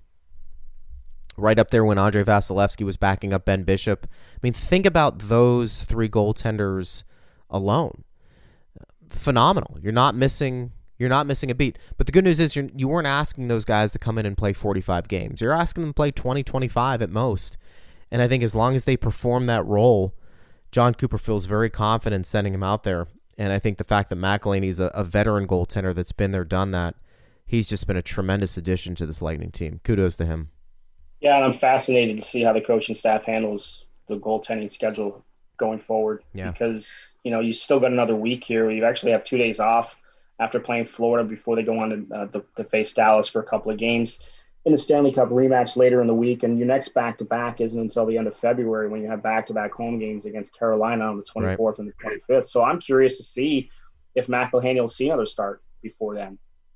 right up there when Andrei Vasilevsky was backing up Ben Bishop. I mean, think about those 3 goaltenders alone. Phenomenal. You're not missing a beat. But the good news is you weren't asking those guys to come in and play 45 games. You're asking them to play 20, 25 at most. And I think as long as they perform that role, John Cooper feels very confident sending him out there. And I think the fact that McElhaney's a veteran goaltender that's been there, done that, he's just been a tremendous addition to this Lightning team. Kudos to him. Yeah, and I'm fascinated to see how the coaching staff handles the goaltending schedule going forward. Yeah. Because, you still got another week here. You actually have 2 days off after playing Florida before they go on to face Dallas for a couple of games in the Stanley Cup rematch later in the week. And your next back-to-back isn't until the end of February when you have back-to-back home games against Carolina on the 24th and the 25th. So I'm curious to see if McElhaney will see another start before then,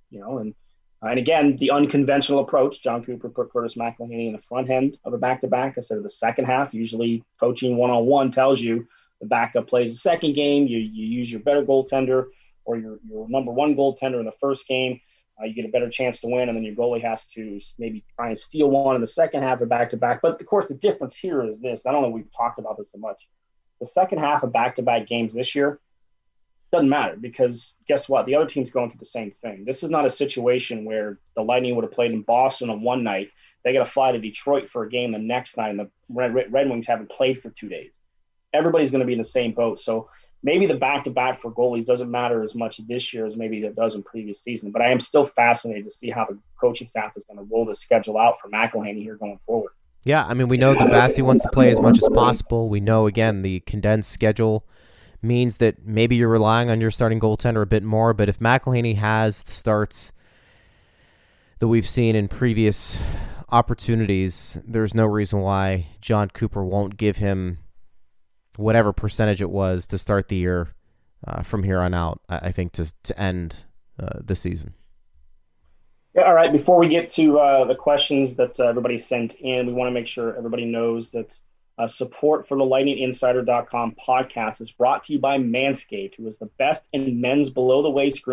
And again, the unconventional approach, John Cooper put Curtis McElhaney in the front end of a back-to-back instead of the second half. Usually coaching one-on-one tells you the backup plays the second game, you use your better goaltender or your number one goaltender in the first game. You get a better chance to win, and then your goalie has to maybe try and steal one in the second half of back-to-back. But, of course, the difference here is this. I don't know if we've talked about this so much. The second half of back-to-back games this year doesn't matter because guess what? The other team's going through the same thing. This is not a situation where the Lightning would have played in Boston on one night. They got to fly to Detroit for a game the next night, and the Red Wings haven't played for 2 days. Everybody's going to be in the same boat. So maybe the back-to-back for goalies doesn't matter as much this year as maybe it does in previous season. But I am still fascinated to see how the coaching staff is going to roll the schedule out for McElhaney here going forward. Yeah, I mean, we know that Vasi wants to play as much as possible. We know, again, the condensed schedule means that maybe you're relying on your starting goaltender a bit more. But if McElhaney has the starts that we've seen in previous opportunities, there's no reason why John Cooper won't give him whatever percentage it was to start the year from here on out, I think, to end the season. Yeah, all right. Before we get to the questions that everybody sent in, we want to make sure everybody knows that support for the LightningInsider.com podcast is brought to you by Manscaped, who is the best in men's below-the-waist grooming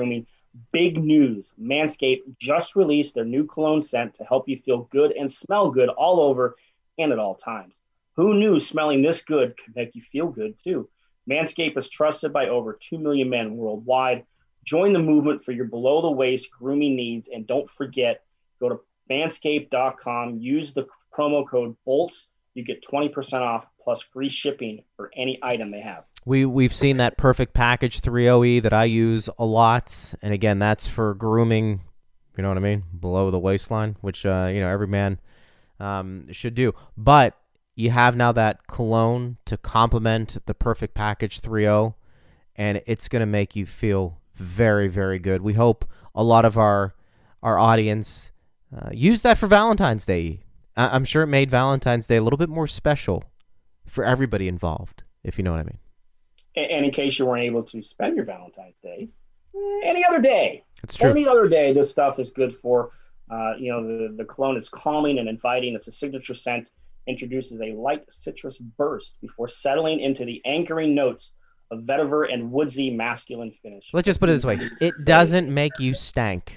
Big news. Manscaped just released their new cologne scent to help you feel good and smell good all over and at all times. Who knew smelling this good could make you feel good too? Manscaped is trusted by over 2 million men worldwide. Join the movement for your below-the-waist grooming needs, and don't forget, go to manscaped.com, use the promo code BOLTS. You get 20% off plus free shipping for any item they have. We've seen that Perfect Package 3OE that I use a lot, and again, that's for grooming, you know what I mean, below the waistline, which every man should do. But you have now that cologne to complement the Perfect Package 3.0, and it's going to make you feel very, very good. We hope a lot of our audience use that for Valentine's Day. I'm sure it made Valentine's Day a little bit more special for everybody involved, if you know what I mean. And in case you weren't able to spend your Valentine's Day, any other day. It's true. Any other day, this stuff is good for. The cologne is calming and inviting. It's a signature scent. Introduces a light citrus burst before settling into the anchoring notes of vetiver and woodsy masculine finish. Let's just put it this way. It doesn't make you stank.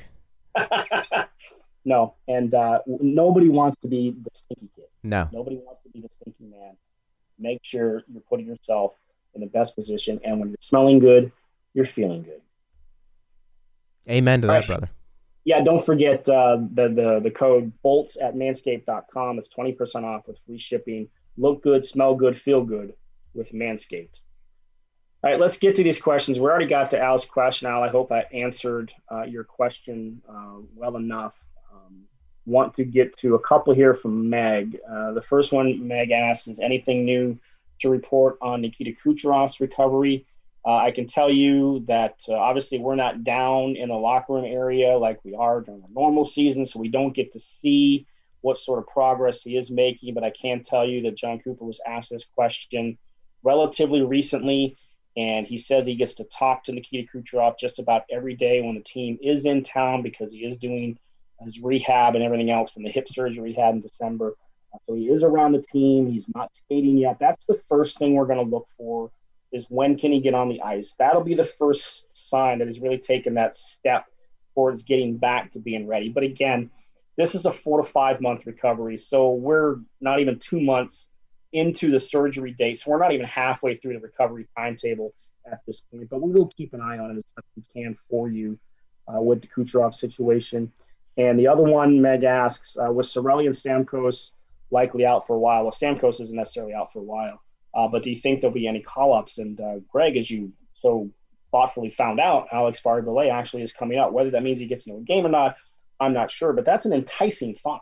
No, and nobody wants to be the stinky kid. No. Nobody wants to be the stinky man. Make sure you're putting yourself in the best position, and when you're smelling good, you're feeling good. Amen to that, brother. Yeah, don't forget the code BOLTS at manscaped.com. It's 20% off with free shipping. Look good, smell good, feel good with Manscaped. All right, let's get to these questions. We already got to Al's question, Al. I hope I answered your question well enough. Want to get to a couple here from Meg. The first one Meg asks is anything new to report on Nikita Kucherov's recovery? I can tell you that obviously we're not down in the locker room area like we are during the normal season, so we don't get to see what sort of progress he is making. But I can tell you that John Cooper was asked this question relatively recently, and he says he gets to talk to Nikita Kucherov just about every day when the team is in town because he is doing his rehab and everything else from the hip surgery he had in December. So he is around the team. He's not skating yet. That's the first thing we're going to look for is when can he get on the ice. That'll be the first sign that he's really taken that step towards getting back to being ready. But again, this is a 4 to 5 month recovery. So we're not even 2 months into the surgery date. So we're not even halfway through the recovery timetable at this point. But we will keep an eye on it as best we can for you with the Kucherov situation. And the other one, Meg asks, was Cirelli and Stamkos likely out for a while? Well, Stamkos isn't necessarily out for a while. But do you think there'll be any call-ups? And Greg, as you so thoughtfully found out, Alex Barré-Boulet actually is coming out. Whether that means he gets into a game or not, I'm not sure. But that's an enticing thought.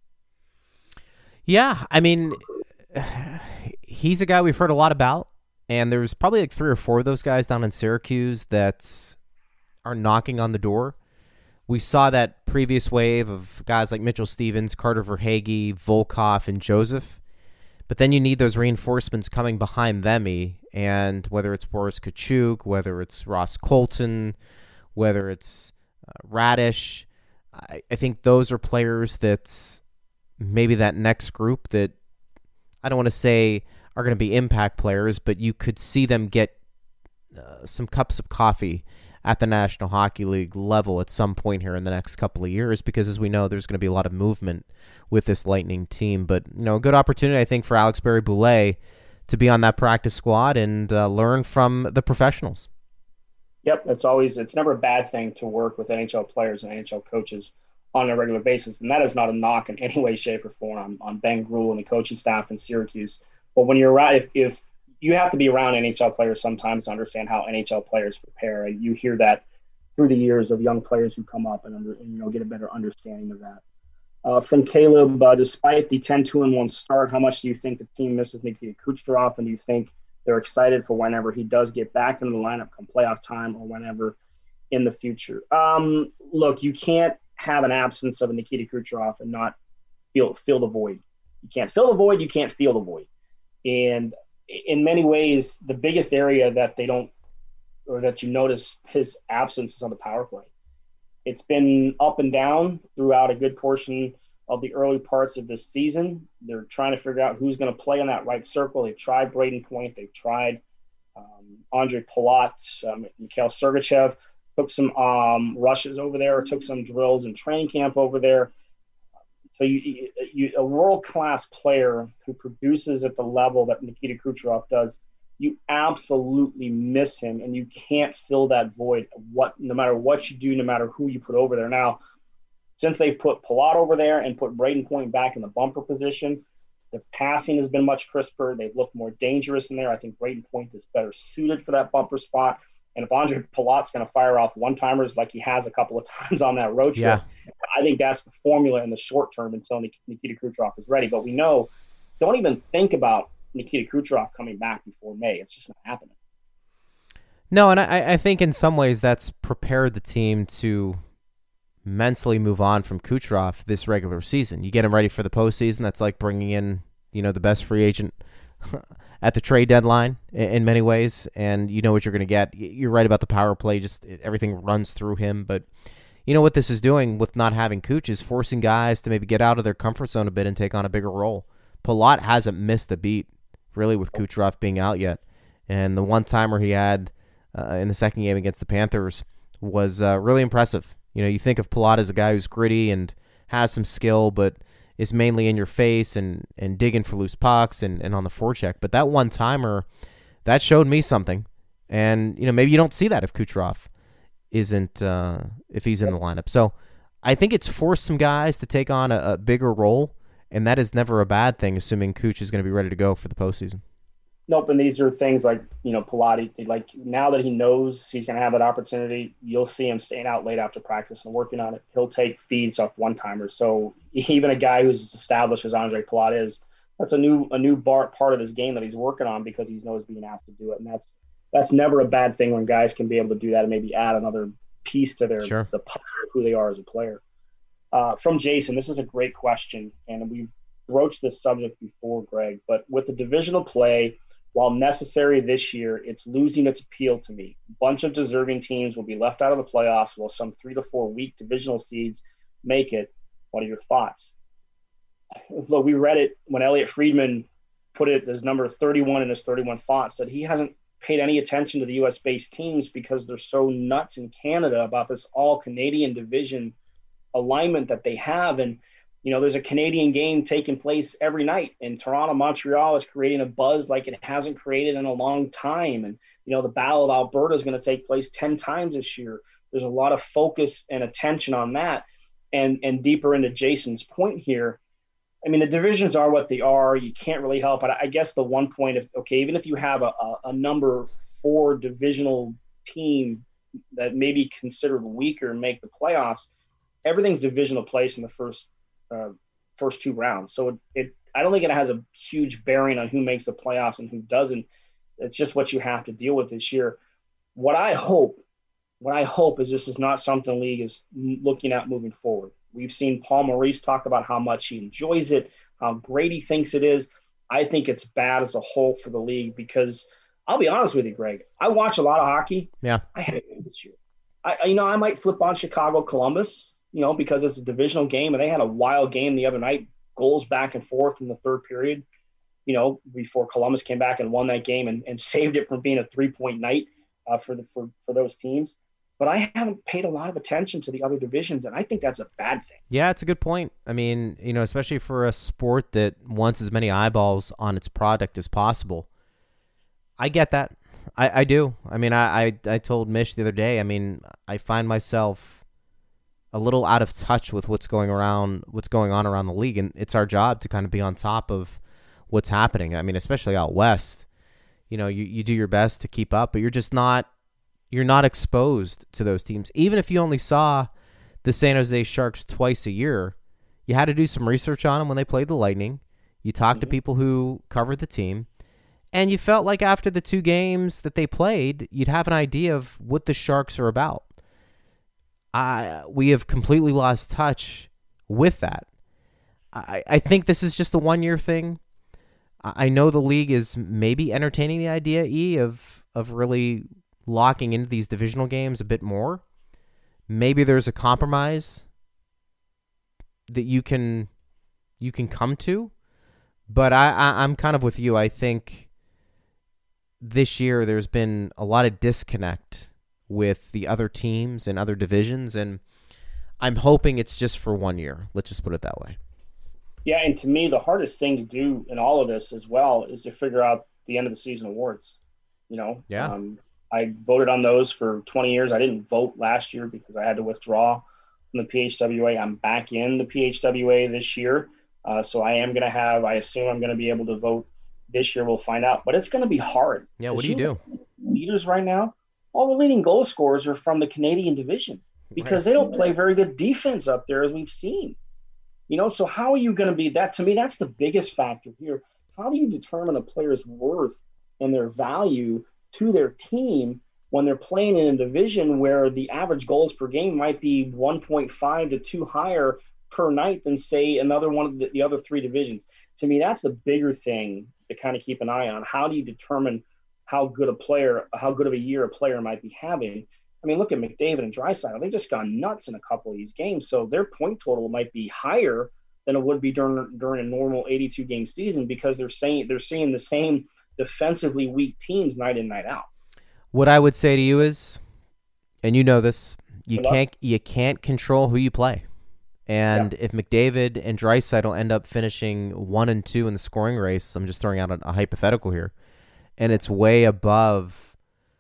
Yeah, I mean, he's a guy we've heard a lot about. And there's probably like 3 or 4 of those guys down in Syracuse that are knocking on the door. We saw that previous wave of guys like Mitchell Stevens, Carter Verhaeghe, Volkov, and Joseph. But then you need those reinforcements coming behind them, and whether it's Boris Kachuk, whether it's Ross Colton, whether it's Radish, I think those are players that maybe that next group that I don't want to say are going to be impact players, but you could see them get some cups of coffee at the National Hockey League level at some point here in the next couple of years, because as we know, there's going to be a lot of movement with this Lightning team. But, a good opportunity, I think, for Alex Barré-Boulet to be on that practice squad and learn from the professionals. Yep, it's never a bad thing to work with NHL players and NHL coaches on a regular basis. And that is not a knock in any way, shape, or form on Ben Gruhl and the coaching staff in Syracuse. But when you're around, if you have to be around NHL players sometimes to understand how NHL players prepare, and you hear that through the years of young players who come up and get a better understanding of that. From Caleb, despite the 10-2-1 start, how much do you think the team misses Nikita Kucherov, and do you think they're excited for whenever he does get back into the lineup come playoff time or whenever in the future? Look, you can't have an absence of a Nikita Kucherov and not feel the void. You can't fill the void, you can't feel the void. And in many ways, the biggest area that they don't, or that you notice his absence is on the power play. It's been up and down throughout a good portion of the early parts of this season. They're trying to figure out who's going to play on that right circle. They've tried Braden Point. They've tried Andre Palat, Mikhail Sergachev. took some rushes over there, took some drills in training camp over there. So you a world-class player who produces at the level that Nikita Kucherov does, you absolutely miss him, and you can't fill that void no matter what you do, no matter who you put over there. Now, since they put Palat over there and put Braden Point back in the bumper position, the passing has been much crisper. They've looked more dangerous in there. I think Braden Point is better suited for that bumper spot. And if Andre Palat's going to fire off one-timers like he has a couple of times on that road trip, I think that's the formula in the short term until Nikita Kucherov is ready. But we know, don't even think about Nikita Kucherov coming back before May. It's just not happening. No, and I think in some ways that's prepared the team to mentally move on from Kucherov this regular season. You get him ready for the postseason. That's like bringing in, the best free agent at the trade deadline in many ways, and you know what you're going to get. You're right about the power play. Just everything runs through him. But you know what this is doing with not having Kuch is forcing guys to maybe get out of their comfort zone a bit and take on a bigger role. Palat hasn't missed a beat, really, with Kucherov being out yet. And the one-timer he had in the second game against the Panthers was really impressive. You think of Palat as a guy who's gritty and has some skill, but is mainly in your face and digging for loose pucks and on the forecheck. But that one-timer, that showed me something. And, maybe you don't see that if Kucherov isn't, if he's in the lineup. So I think it's forced some guys to take on a bigger role, and that is never a bad thing, assuming Kuch is going to be ready to go for the postseason. Nope, and these are things like, Palat, like now that he knows he's going to have that opportunity, you'll see him staying out late after practice and working on it. He'll take feeds off one-timers. So even a guy who's as established as Andre Palat is, that's a new part of his game that he's working on because he knows being asked to do it. And that's never a bad thing when guys can be able to do that and maybe add another piece to the puzzle of who they are as a player. From Jason, this is a great question, and we've broached this subject before, Greg, but with the divisional play, while necessary this year, it's losing its appeal to me. A bunch of deserving teams will be left out of the playoffs while some 3 to 4 weak divisional seeds make it. What are your thoughts? Look, we read it when Elliot Friedman put it as number 31 in his 31 thoughts, that he hasn't paid any attention to the U.S.-based teams because they're so nuts in Canada about this all-Canadian division alignment that they have. And there's a Canadian game taking place every night, and Toronto, Montreal is creating a buzz like it hasn't created in a long time. And, the Battle of Alberta is going to take place 10 times this year. There's a lot of focus and attention on that. And deeper into Jason's point here, I mean, the divisions are what they are. You can't really help it. I guess the one point even if you have a number 4 divisional team that may be considered weaker and make the playoffs, everything's divisional place in the first 2 rounds. So I don't think it has a huge bearing on who makes the playoffs and who doesn't. It's just what you have to deal with this year. What I hope is this is not something the league is looking at moving forward. We've seen Paul Maurice talk about how much he enjoys it, how great he thinks it is. I think it's bad as a whole for the league because I'll be honest with you, Greg, I watch a lot of hockey. Yeah. I hate it this year. I might flip on Chicago Columbus, because it's a divisional game, and they had a wild game the other night, goals back and forth in the third period, before Columbus came back and won that game and saved it from being a 3-point night for those teams. But I haven't paid a lot of attention to the other divisions, and I think that's a bad thing. Yeah, it's a good point. I mean, especially for a sport that wants as many eyeballs on its product as possible. I get that. I do. I mean, I told Mish the other day, I mean, I find myself a little out of touch with what's going on around the league, and it's our job to kind of be on top of what's happening. I mean, especially out west, you do your best to keep up, but you're not exposed to those teams. Even if you only saw the San Jose Sharks twice a year, you had to do some research on them when they played the Lightning. You talked to people who covered the team, and you felt like after the 2 games that they played, you'd have an idea of what the Sharks are about. We have completely lost touch with that. I think this is just a 1-year thing. I know the league is maybe entertaining the idea, of really locking into these divisional games a bit more. Maybe there's a compromise that you can come to, but I'm kind of with you. I think this year there's been a lot of disconnect with the other teams and other divisions, and I'm hoping it's just for 1 year. Let's just put it that way. Yeah, and to me, the hardest thing to do in all of this as well is to figure out the end of the season awards. Yeah. I voted on those for 20 years. I didn't vote last year because I had to withdraw from the PHWA. I'm back in the PHWA this year. So I assume I'm going to be able to vote this year. We'll find out. But it's going to be hard. Yeah, what do you do? Leaders right now, all the leading goal scorers are from the Canadian division because they don't play very good defense up there, as we've seen. So how are you going to be that? To me, that's the biggest factor here. How do you determine a player's worth and their value to their team when they're playing in a division where the average goals per game might be 1.5 to 2 higher per night than, say, another one of the other 3 divisions? To me, that's the bigger thing to kind of keep an eye on. How do you determine how good of a year a player might be having? I mean, look at McDavid and Draisaitl. They've just gone nuts in a couple of these games, so their point total might be higher than it would be during a normal 82-game season because they're seeing the same defensively weak teams night in, night out. What I would say to you is, and you know this, you can't control who you play. And if McDavid and Draisaitl end up finishing 1 and 2 in the scoring race, I'm just throwing out a hypothetical here, and it's way above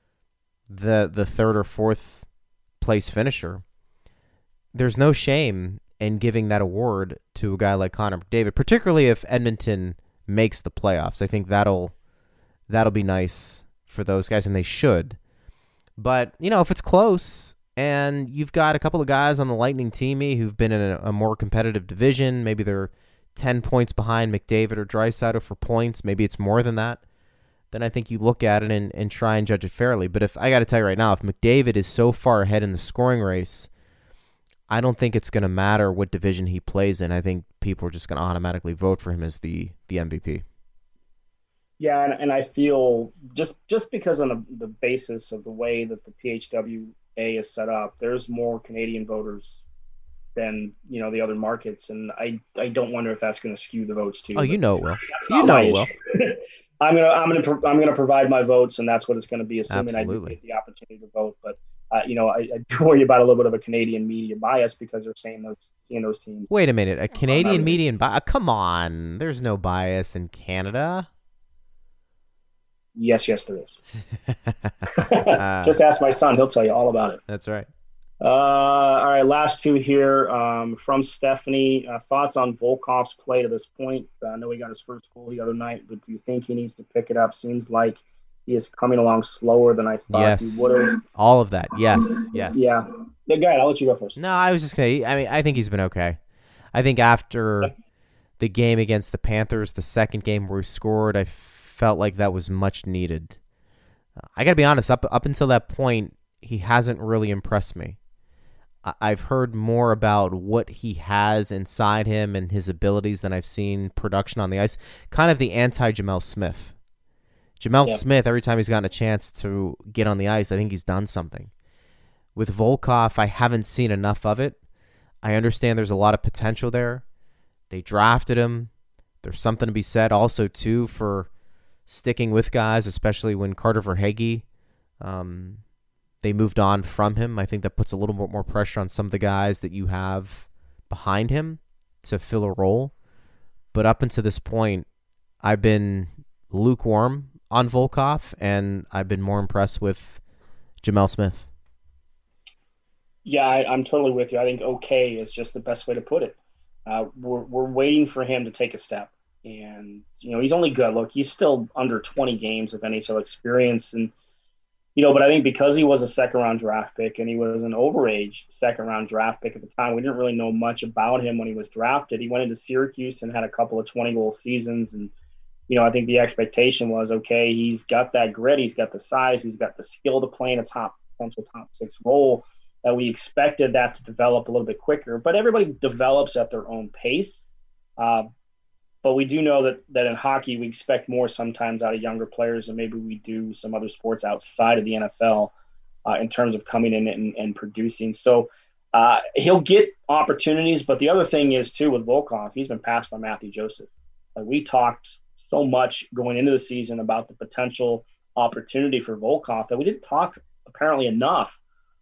the 3rd or 4th place finisher, there's no shame in giving that award to a guy like Connor McDavid, particularly if Edmonton makes the playoffs. I think that'll be nice for those guys, and they should. But, if it's close and you've got a couple of guys on the Lightning team who've been in a more competitive division, maybe they're 10 points behind McDavid or Draisaitl for points, maybe it's more than that, then I think you look at it and try and judge it fairly. But if I got to tell you right now, if McDavid is so far ahead in the scoring race, I don't think it's going to matter what division he plays in. I think people are just going to automatically vote for him as the MVP. Yeah, and I feel just because on the basis of the way that the PHWA is set up, there's more Canadian voters than the other markets, and I don't wonder if that's going to skew the votes too. Oh, it will. It will. I'm gonna provide my votes, and that's what it's going to be, assuming Absolutely. I do get the opportunity to vote. But I do worry about a little bit of a Canadian media bias because they're seeing those teams. Wait a minute, a Canadian media bias? Come on, there's no bias in Canada. Yes, there is. Just ask my son; he'll tell you all about it. That's right. All right, last 2 here from Stephanie. Thoughts on Volkov's play to this point? I know he got his first goal the other night, but do you think he needs to pick it up? Seems like he is coming along slower than I thought he would have. All of that. Yes. Yeah. Go ahead. I'll let you go first. No, I was just going to – I think he's been okay. I think after the game against the Panthers, the second game where he scored, I felt like that was much needed. I got to be honest, up until that point, he hasn't really impressed me. I've heard more about what he has inside him and his abilities than I've seen production on the ice. Kind of the anti-Jamel Smith. Jamel Smith, every time he's gotten a chance to get on the ice, I think he's done something. With Volkov, I haven't seen enough of it. I understand there's a lot of potential there. They drafted him. There's something to be said also, too, for sticking with guys, especially when Carter Verhaeghe they moved on from him. I think that puts a little bit more pressure on some of the guys that you have behind him to fill a role. But up until this point, I've been lukewarm on Volkov, and I've been more impressed with Jamel Smith. Yeah, I'm totally with you. I think okay is just the best way to put it. We're waiting for him to take a step. And, he's only good. Look, he's still under 20 games of NHL experience. And, but I think because he was a second-round draft pick and he was an overage second-round draft pick at the time, we didn't really know much about him when he was drafted. He went into Syracuse and had a couple of 20-goal seasons. And, I think the expectation was, okay, he's got that grit, he's got the size, he's got the skill to play in a potential top 6 role. That we expected that to develop a little bit quicker. But everybody develops at their own pace. But we do know that in hockey, we expect more sometimes out of younger players than maybe we do some other sports outside of the NFL in terms of coming in and producing. So he'll get opportunities. But the other thing is, too, with Volkov, he's been passed by Matthew Joseph. We talked so much going into the season about the potential opportunity for Volkov that we didn't talk apparently enough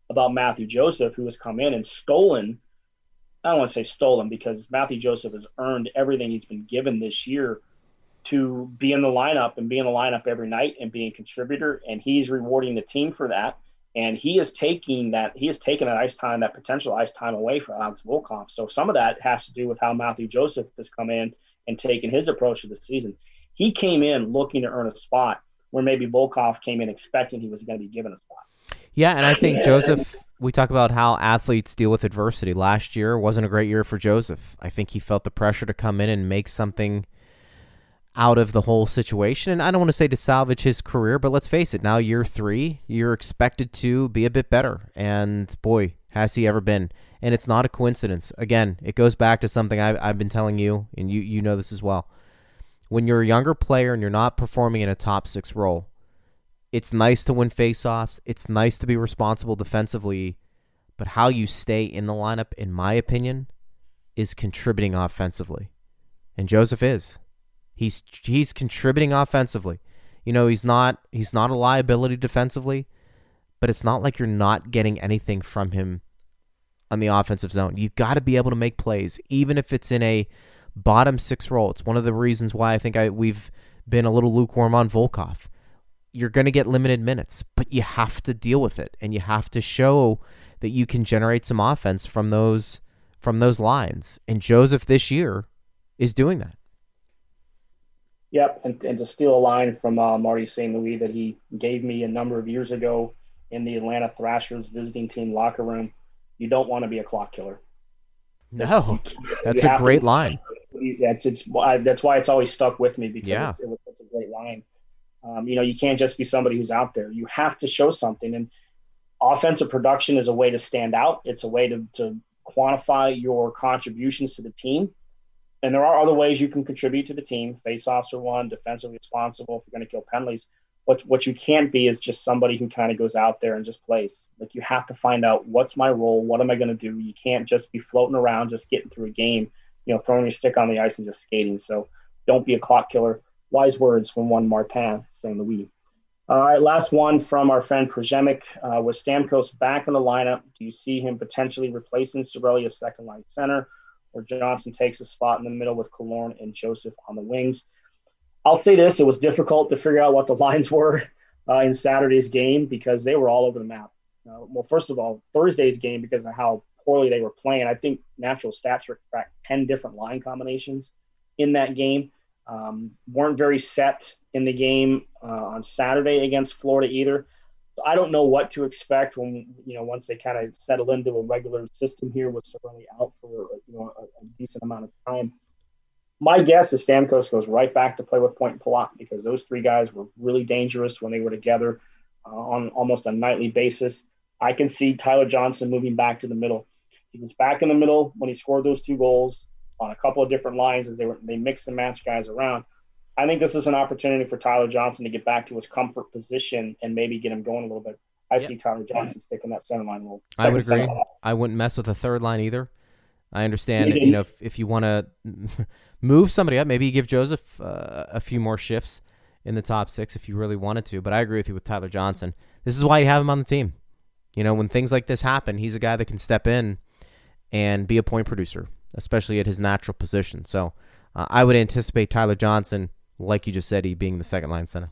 about Matthew Joseph, who has come in and stolen. I don't want to say stolen because Matthew Joseph has earned everything he's been given this year to be in the lineup and be in the lineup every night and be a contributor. And he's rewarding the team for that. And he has taken that ice time, that potential ice time away from Alex Volkov. So some of that has to do with how Matthew Joseph has come in and taken his approach to the season. He came in looking to earn a spot where maybe Volkov came in expecting he was going to be given a spot. Yeah, and I think Joseph, we talk about how athletes deal with adversity. Last year wasn't a great year for Joseph. I think he felt the pressure to come in and make something out of the whole situation. And I don't want to say to salvage his career, but let's face it, now year 3, you're expected to be a bit better. And boy, has he ever been. And it's not a coincidence. Again, it goes back to something I've been telling you, and you know this as well. When you're a younger player and you're not performing in a top 6 role, it's nice to win faceoffs. It's nice to be responsible defensively. But how you stay in the lineup, in my opinion, is contributing offensively. And Joseph is. He's contributing offensively. You know, he's not a liability defensively, but it's not like you're not getting anything from him on the offensive zone. You've got to be able to make plays, even if it's in a bottom 6 role. It's one of the reasons why I think we've been a little lukewarm on Volkov. You're going to get limited minutes, but you have to deal with it, and you have to show that you can generate some offense from those lines. And Joseph this year is doing that. Yep, and to steal a line from Marty St. Louis that he gave me a number of years ago in the Atlanta Thrashers visiting team locker room, you don't want to be a clock killer. No, that's a great line. That's why it's always stuck with me because it was such a great line. You can't just be somebody who's out there. You have to show something. And offensive production is a way to stand out. It's a way to quantify your contributions to the team. And there are other ways you can contribute to the team. Faceoffs are one, defensively responsible if you're going to kill penalties. What you can't be is just somebody who kind of goes out there and just plays. Like, you have to find out, what's my role? What am I going to do? You can't just be floating around, just getting through a game, throwing your stick on the ice and just skating. So don't be a clock killer. Wise words from one Martin St. Louis. All right, last one from our friend Przemyk. With Stamkos back in the lineup, do you see him potentially replacing Cirelli as second-line center, or Johnson takes a spot in the middle with Killorn and Joseph on the wings? I'll say this. It was difficult to figure out what the lines were in Saturday's game because they were all over the map. Well, first of all, Thursday's game, because of how poorly they were playing, I think Natural Stats tracked 10 different line combinations in that game. Weren't very set in the game on Saturday against Florida either. So I don't know what to expect when, once they kind of settle into a regular system here with Cirelli out for, a decent amount of time. My guess is Stamkos goes right back to play with Point and Palat, because those 3 guys were really dangerous when they were together on almost a nightly basis. I can see Tyler Johnson moving back to the middle. He was back in the middle when he scored those 2 goals on a couple of different lines as they mixed and matched guys around. I think this is an opportunity for Tyler Johnson to get back to his comfort position and maybe get him going a little bit. I see Tyler Johnson sticking that center line role. I would agree. I wouldn't mess with a third line either. I understand, if you want to move somebody up, maybe you give Joseph a few more shifts in the top 6 if you really wanted to. But I agree with you with Tyler Johnson. This is why you have him on the team. When things like this happen, he's a guy that can step in and be a point producer, especially at his natural position. So I would anticipate Tyler Johnson, like you just said, he being the second line center.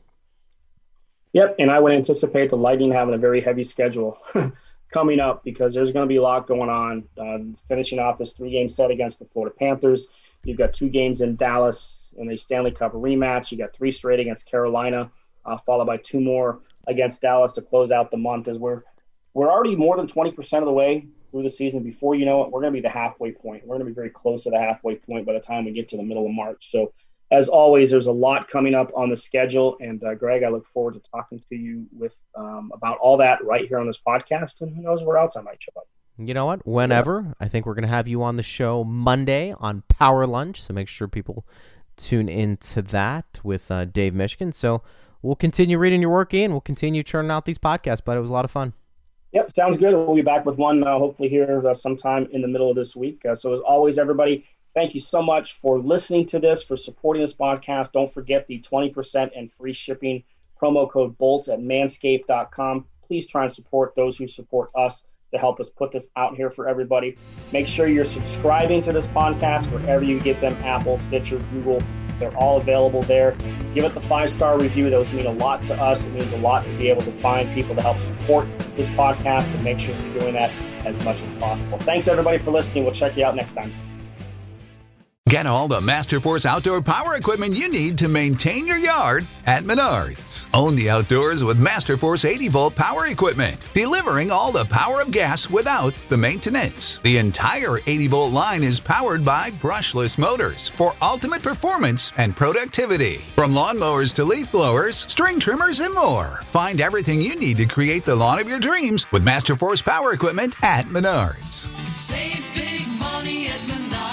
Yep, and I would anticipate the Lightning having a very heavy schedule coming up, because there's going to be a lot going on. Finishing off this 3-game set against the Florida Panthers. You've got 2 games in Dallas in a Stanley Cup rematch. You got 3 straight against Carolina, followed by 2 more against Dallas to close out the month. As we're already more than 20% of the way through the season. Before you know it, we're going to be the halfway point. We're going to be very close to the halfway point by the time we get to the middle of March. So, as always, there's a lot coming up on the schedule. And, Greg, I look forward to talking to you about all that right here on this podcast. And who knows where else I might show up. You know what? Whenever. I think we're going to have you on the show Monday on Power Lunch. So make sure people tune into that with Dave Mishkin. So we'll continue reading your work, Ian. We'll continue churning out these podcasts. But it was a lot of fun. Yep, sounds good. We'll be back with one hopefully here sometime in the middle of this week. So as always, everybody, thank you so much for listening to this, for supporting this podcast. Don't forget the 20% and free shipping promo code BOLTS at manscaped.com. please try and support those who support us to help us put this out here for everybody. Make sure you're subscribing to this podcast wherever you get them, Apple, Stitcher, Google. They're all available there. Give it the 5-star review. Those mean a lot to us. It means a lot to be able to find people to help support this podcast, and make sure you're doing that as much as possible. Thanks, everybody, for listening. We'll check you out next time. Get all the Masterforce outdoor power equipment you need to maintain your yard at Menards. Own the outdoors with Masterforce 80-volt power equipment, delivering all the power of gas without the maintenance. The entire 80-volt line is powered by brushless motors for ultimate performance and productivity. From lawnmowers to leaf blowers, string trimmers, and more. Find everything you need to create the lawn of your dreams with Masterforce power equipment at Menards. Save big money at Menards.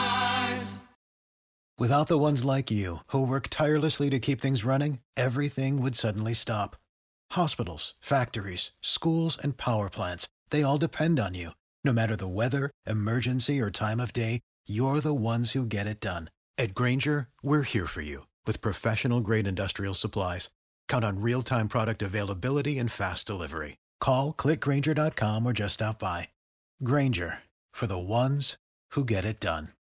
Without the ones like you, who work tirelessly to keep things running, everything would suddenly stop. Hospitals, factories, schools, and power plants, they all depend on you. No matter the weather, emergency, or time of day, you're the ones who get it done. At Grainger, we're here for you with professional-grade industrial supplies. Count on real-time product availability and fast delivery. Call, click Grainger.com, or just stop by. Grainger, for the ones who get it done.